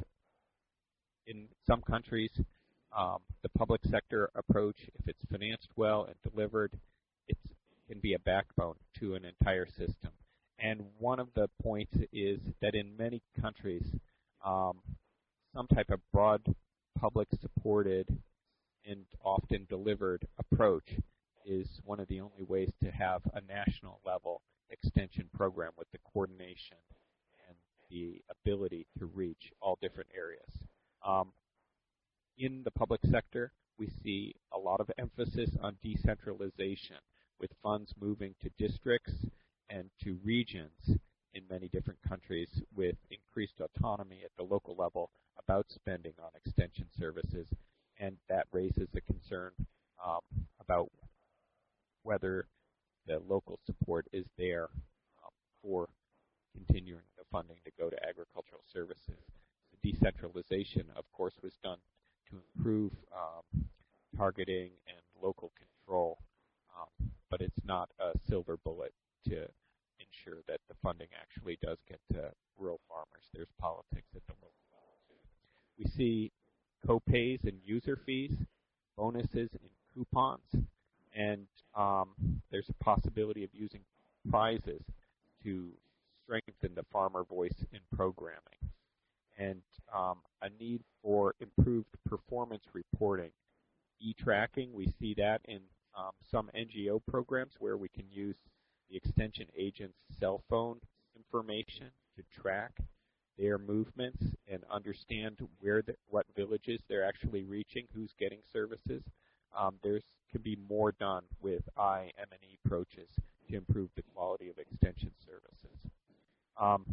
in some countries, um, the public sector approach, if it's financed well and delivered, it can be a backbone to an entire system. And one of the points is that in many countries, um, some type of broad public supported and often delivered approach is one of the only ways to have a national level extension program with the coordination and the ability to reach all different areas. Um, in the public sector, we see a lot of emphasis on decentralization, with funds moving to districts and to regions in many different countries, with increased autonomy at the local level about spending on extension services, and that raises a concern um, about whether the local support is there um, for continuing the funding to go to agricultural services. The decentralization, of course, was done to improve um, targeting and local control, um, but it's not a silver bullet to ensure that the funding actually does get to rural farmers. There's politics at the local level too. We see co-pays and user fees, bonuses and coupons, and um, there's a possibility of using prizes to strengthen the farmer voice in programming, and um, a need for improved performance reporting. E-tracking, we see that in um, some N G O programs where we can use the extension agent's cell phone information to track their movements and understand where the, what villages they're actually reaching, who's getting services. Um, there can be more done with I M and E approaches to improve the quality of extension services. Um,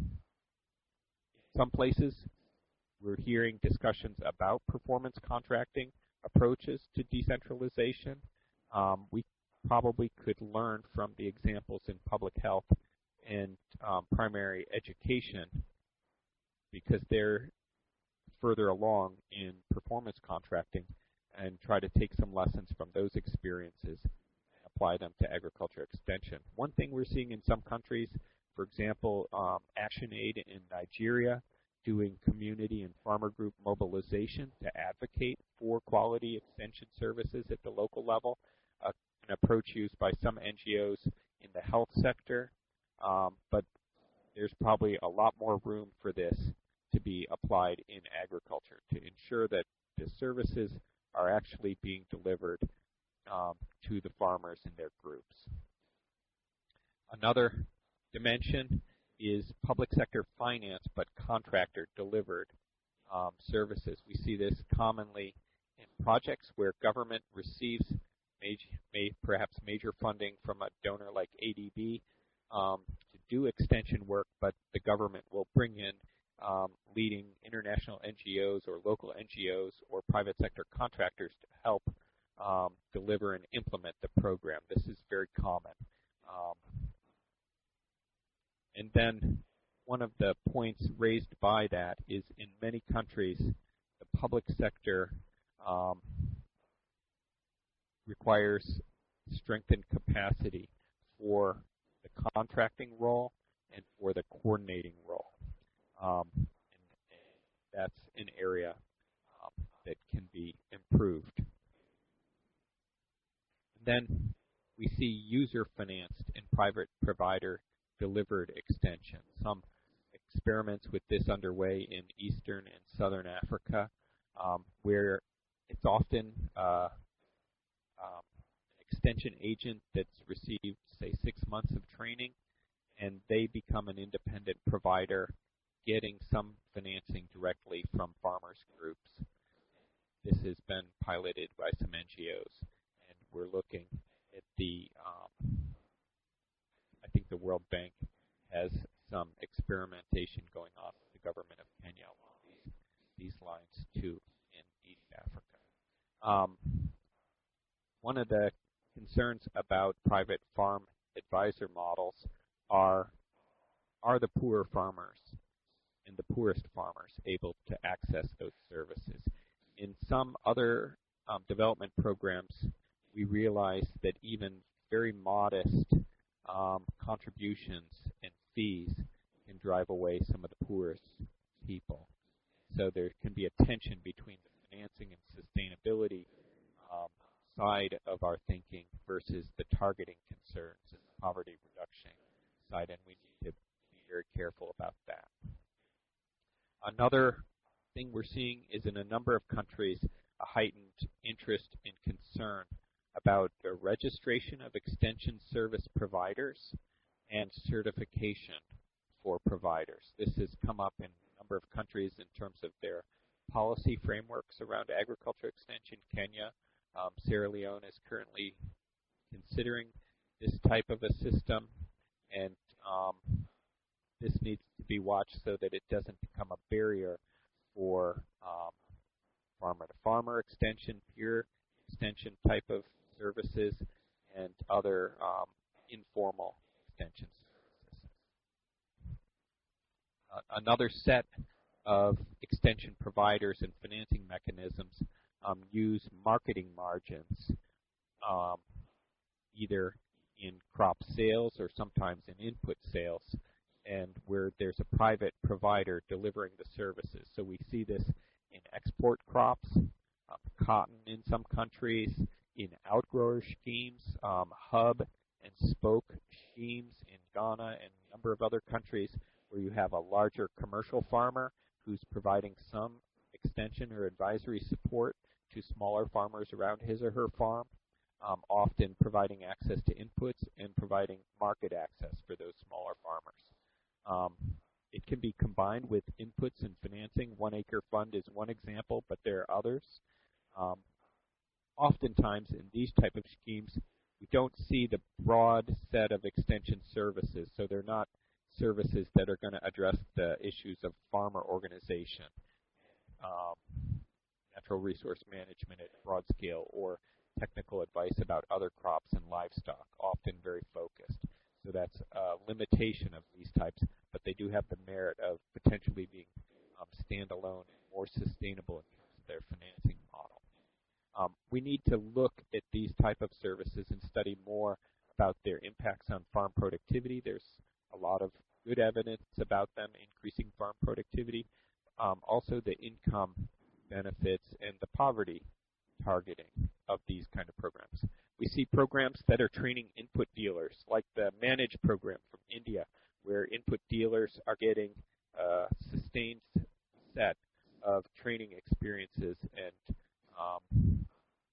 some places we're hearing discussions about performance contracting approaches to decentralization. Um, we probably could learn from the examples in public health and um, primary education, because they're further along in performance contracting, and try to take some lessons from those experiences and apply them to agriculture extension. One thing we're seeing in some countries, for example, um, ActionAid in Nigeria, doing community and farmer group mobilization to advocate for quality extension services at the local level, uh, an approach used by some N G Os in the health sector, um, but there's probably a lot more room for this to be applied in agriculture to ensure that the services are actually being delivered um, to the farmers and their groups. Another dimension is public sector finance but contractor delivered um, services. We see this commonly in projects where government receives major, may, perhaps major funding from a donor like A D B um, to do extension work, but the government will bring in um, leading international N G Os or local N G Os or private sector contractors to help um, deliver and implement the program. This is very common. Um, and then one of the points raised by that is in many countries, the public sector um, requires strengthened capacity for the contracting role and for the coordinating role. Um, and, and that's an area um, that can be improved. And then we see user-financed and private provider-delivered extension. Some experiments with this underway in Eastern and Southern Africa, um, where it's often uh, um, an extension agent that's received, say, six months of training, and they become an independent provider getting some financing directly from farmers groups. This has been piloted by some N G Os, and we're looking at the, um, I think the World Bank has some experimentation going on with the government of Kenya along these, these lines too in East Africa. Um, one of the concerns about private farm advisor models are, are the poor farmers and the poorest farmers able to access those services? In some other um, development programs, we realize that even very modest um, contributions and fees can drive away some of the poorest people. So there can be a tension between the financing and sustainability um, side of our thinking versus the targeting concerns and the poverty reduction side, and we need to be very careful about that. Another thing we're seeing is in a number of countries a heightened interest and concern about the registration of extension service providers and certification for providers. This has come up in a number of countries in terms of their policy frameworks around agriculture extension. Kenya, um, Sierra Leone is currently considering this type of a system, and um, this needs to be watched so that it doesn't become a barrier for um, farmer-to-farmer extension, peer extension type of services, and other um, informal extension services. Uh, another set of extension providers and financing mechanisms um, use marketing margins, um, either in crop sales or sometimes in input sales, and where there's a private provider delivering the services. So we see this in export crops, um, cotton in some countries, in outgrower schemes, um, hub and spoke schemes in Ghana and a number of other countries where you have a larger commercial farmer who's providing some extension or advisory support to smaller farmers around his or her farm, um, often providing access to inputs and providing market access for those smaller farmers. Um, it can be combined with inputs and financing. One Acre Fund is one example, but there are others. Um, oftentimes in these type of schemes, we don't see the broad set of extension services, so they're not services that are going to address the issues of farmer organization, um, natural resource management at broad scale, or technical advice about other crops and livestock, often very focused. So that's a limitation of these types, but they do have the merit of potentially being um, standalone and more sustainable in terms of their financing model. Um, we need to look at these type of services and study more about their impacts on farm productivity. There's a lot of good evidence about them increasing farm productivity. Um, also the income benefits and the poverty targeting of these kind of programs. We see programs that are training input dealers, like the Manage program from India, where input dealers are getting a sustained set of training experiences and um,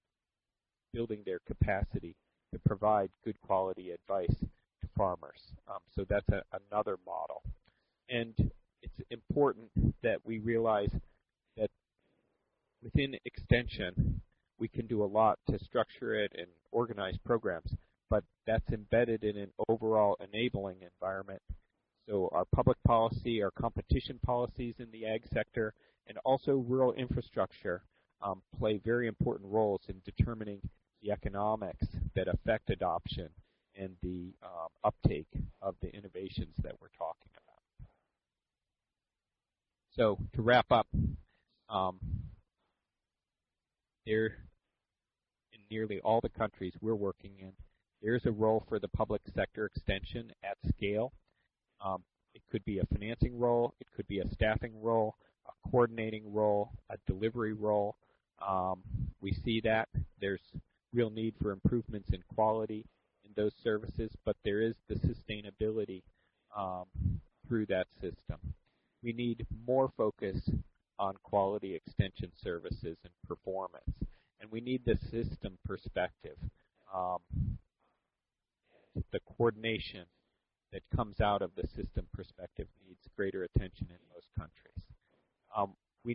building their capacity to provide good quality advice to farmers. Um, so that's a, another model. And it's important that we realize that within extension, we can do a lot to structure it and organize programs, but that's embedded in an overall enabling environment. So our public policy, our competition policies in the ag sector, and also rural infrastructure um, play very important roles in determining the economics that affect adoption and the um, uptake of the innovations that we're talking about. So to wrap up, um, there in nearly all the countries we're working in, there's a role for the public sector extension at scale. Um, it could be a financing role, it could be a staffing role, a coordinating role, a delivery role. Um, we see that there's real need for improvements in quality in those services, but there is the sustainability um, through that system. We need more focus on quality extension services and performance, and we need the system perspective. Um, the coordination that comes out of the system perspective needs greater attention in most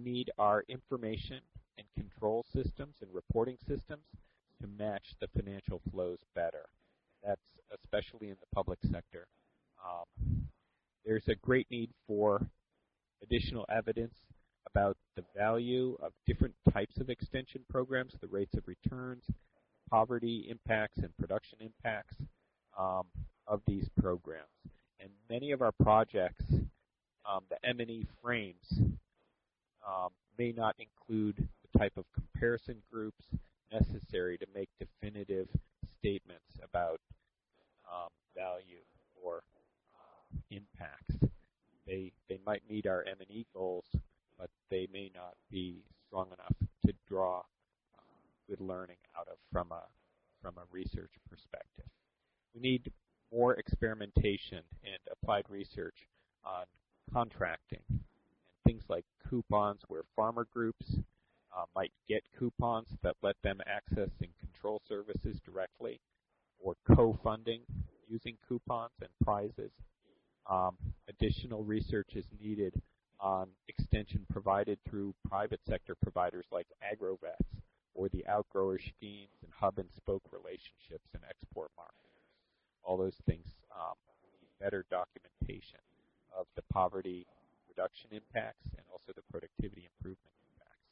need our information and control systems and reporting systems to match the financial flows better. That's especially in the public sector. Um, there's a great need for additional evidence about the value of different types of extension programs, the rates of returns, poverty impacts, and production impacts um, of these programs. And many of our projects, um, the M and E frames, um, may not include the type of comparison groups necessary to make definitive statements about um, value or uh, impacts. They, they might meet our M and E goals, but they may not be strong enough to draw uh, good learning out of from a, from a research perspective. We need more experimentation and applied research on contracting and things like coupons, where farmer groups uh, might get coupons that let them access and control services directly, or co-funding using coupons and prizes. Um, additional research is needed on extension provided through private sector providers like AgroVets, or the outgrower schemes and hub and spoke relationships in export markets. All those things um, need better documentation of the poverty reduction impacts and also the productivity improvement impacts.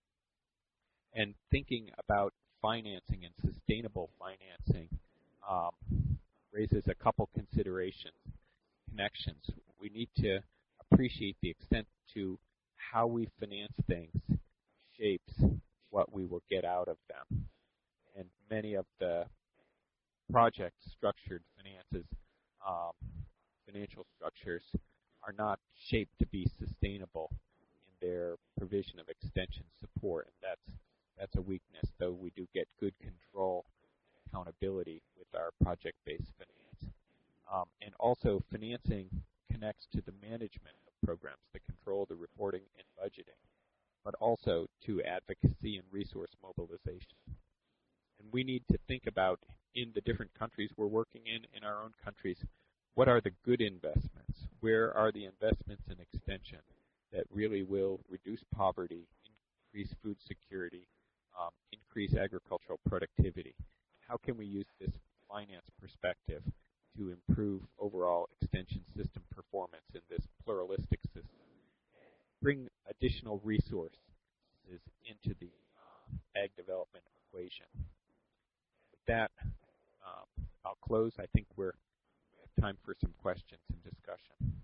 And thinking about financing and sustainable financing um, raises a couple considerations, connections. We need to appreciate the extent to how we finance things shapes what we will get out of them. And many of the project structured finances, um, financial structures, are not shaped to be sustainable in their provision of extension support, and that's that's a weakness, though we do get good control and accountability with our project-based finance. Um, and also, financing connects to the management of programs, the control, the reporting, and budgeting, but also to advocacy and resource mobilization. And we need to think about, in the different countries we're working in, in our own countries, what are the good investments? Where are the investments in extension that really will reduce poverty, increase food security, um, increase agricultural productivity? How can we use this finance perspective to improve overall extension system performance in this pluralistic system? Bring additional resources into the um, ag development equation. With that, um, I'll close. I think we're we have time for some questions and discussion.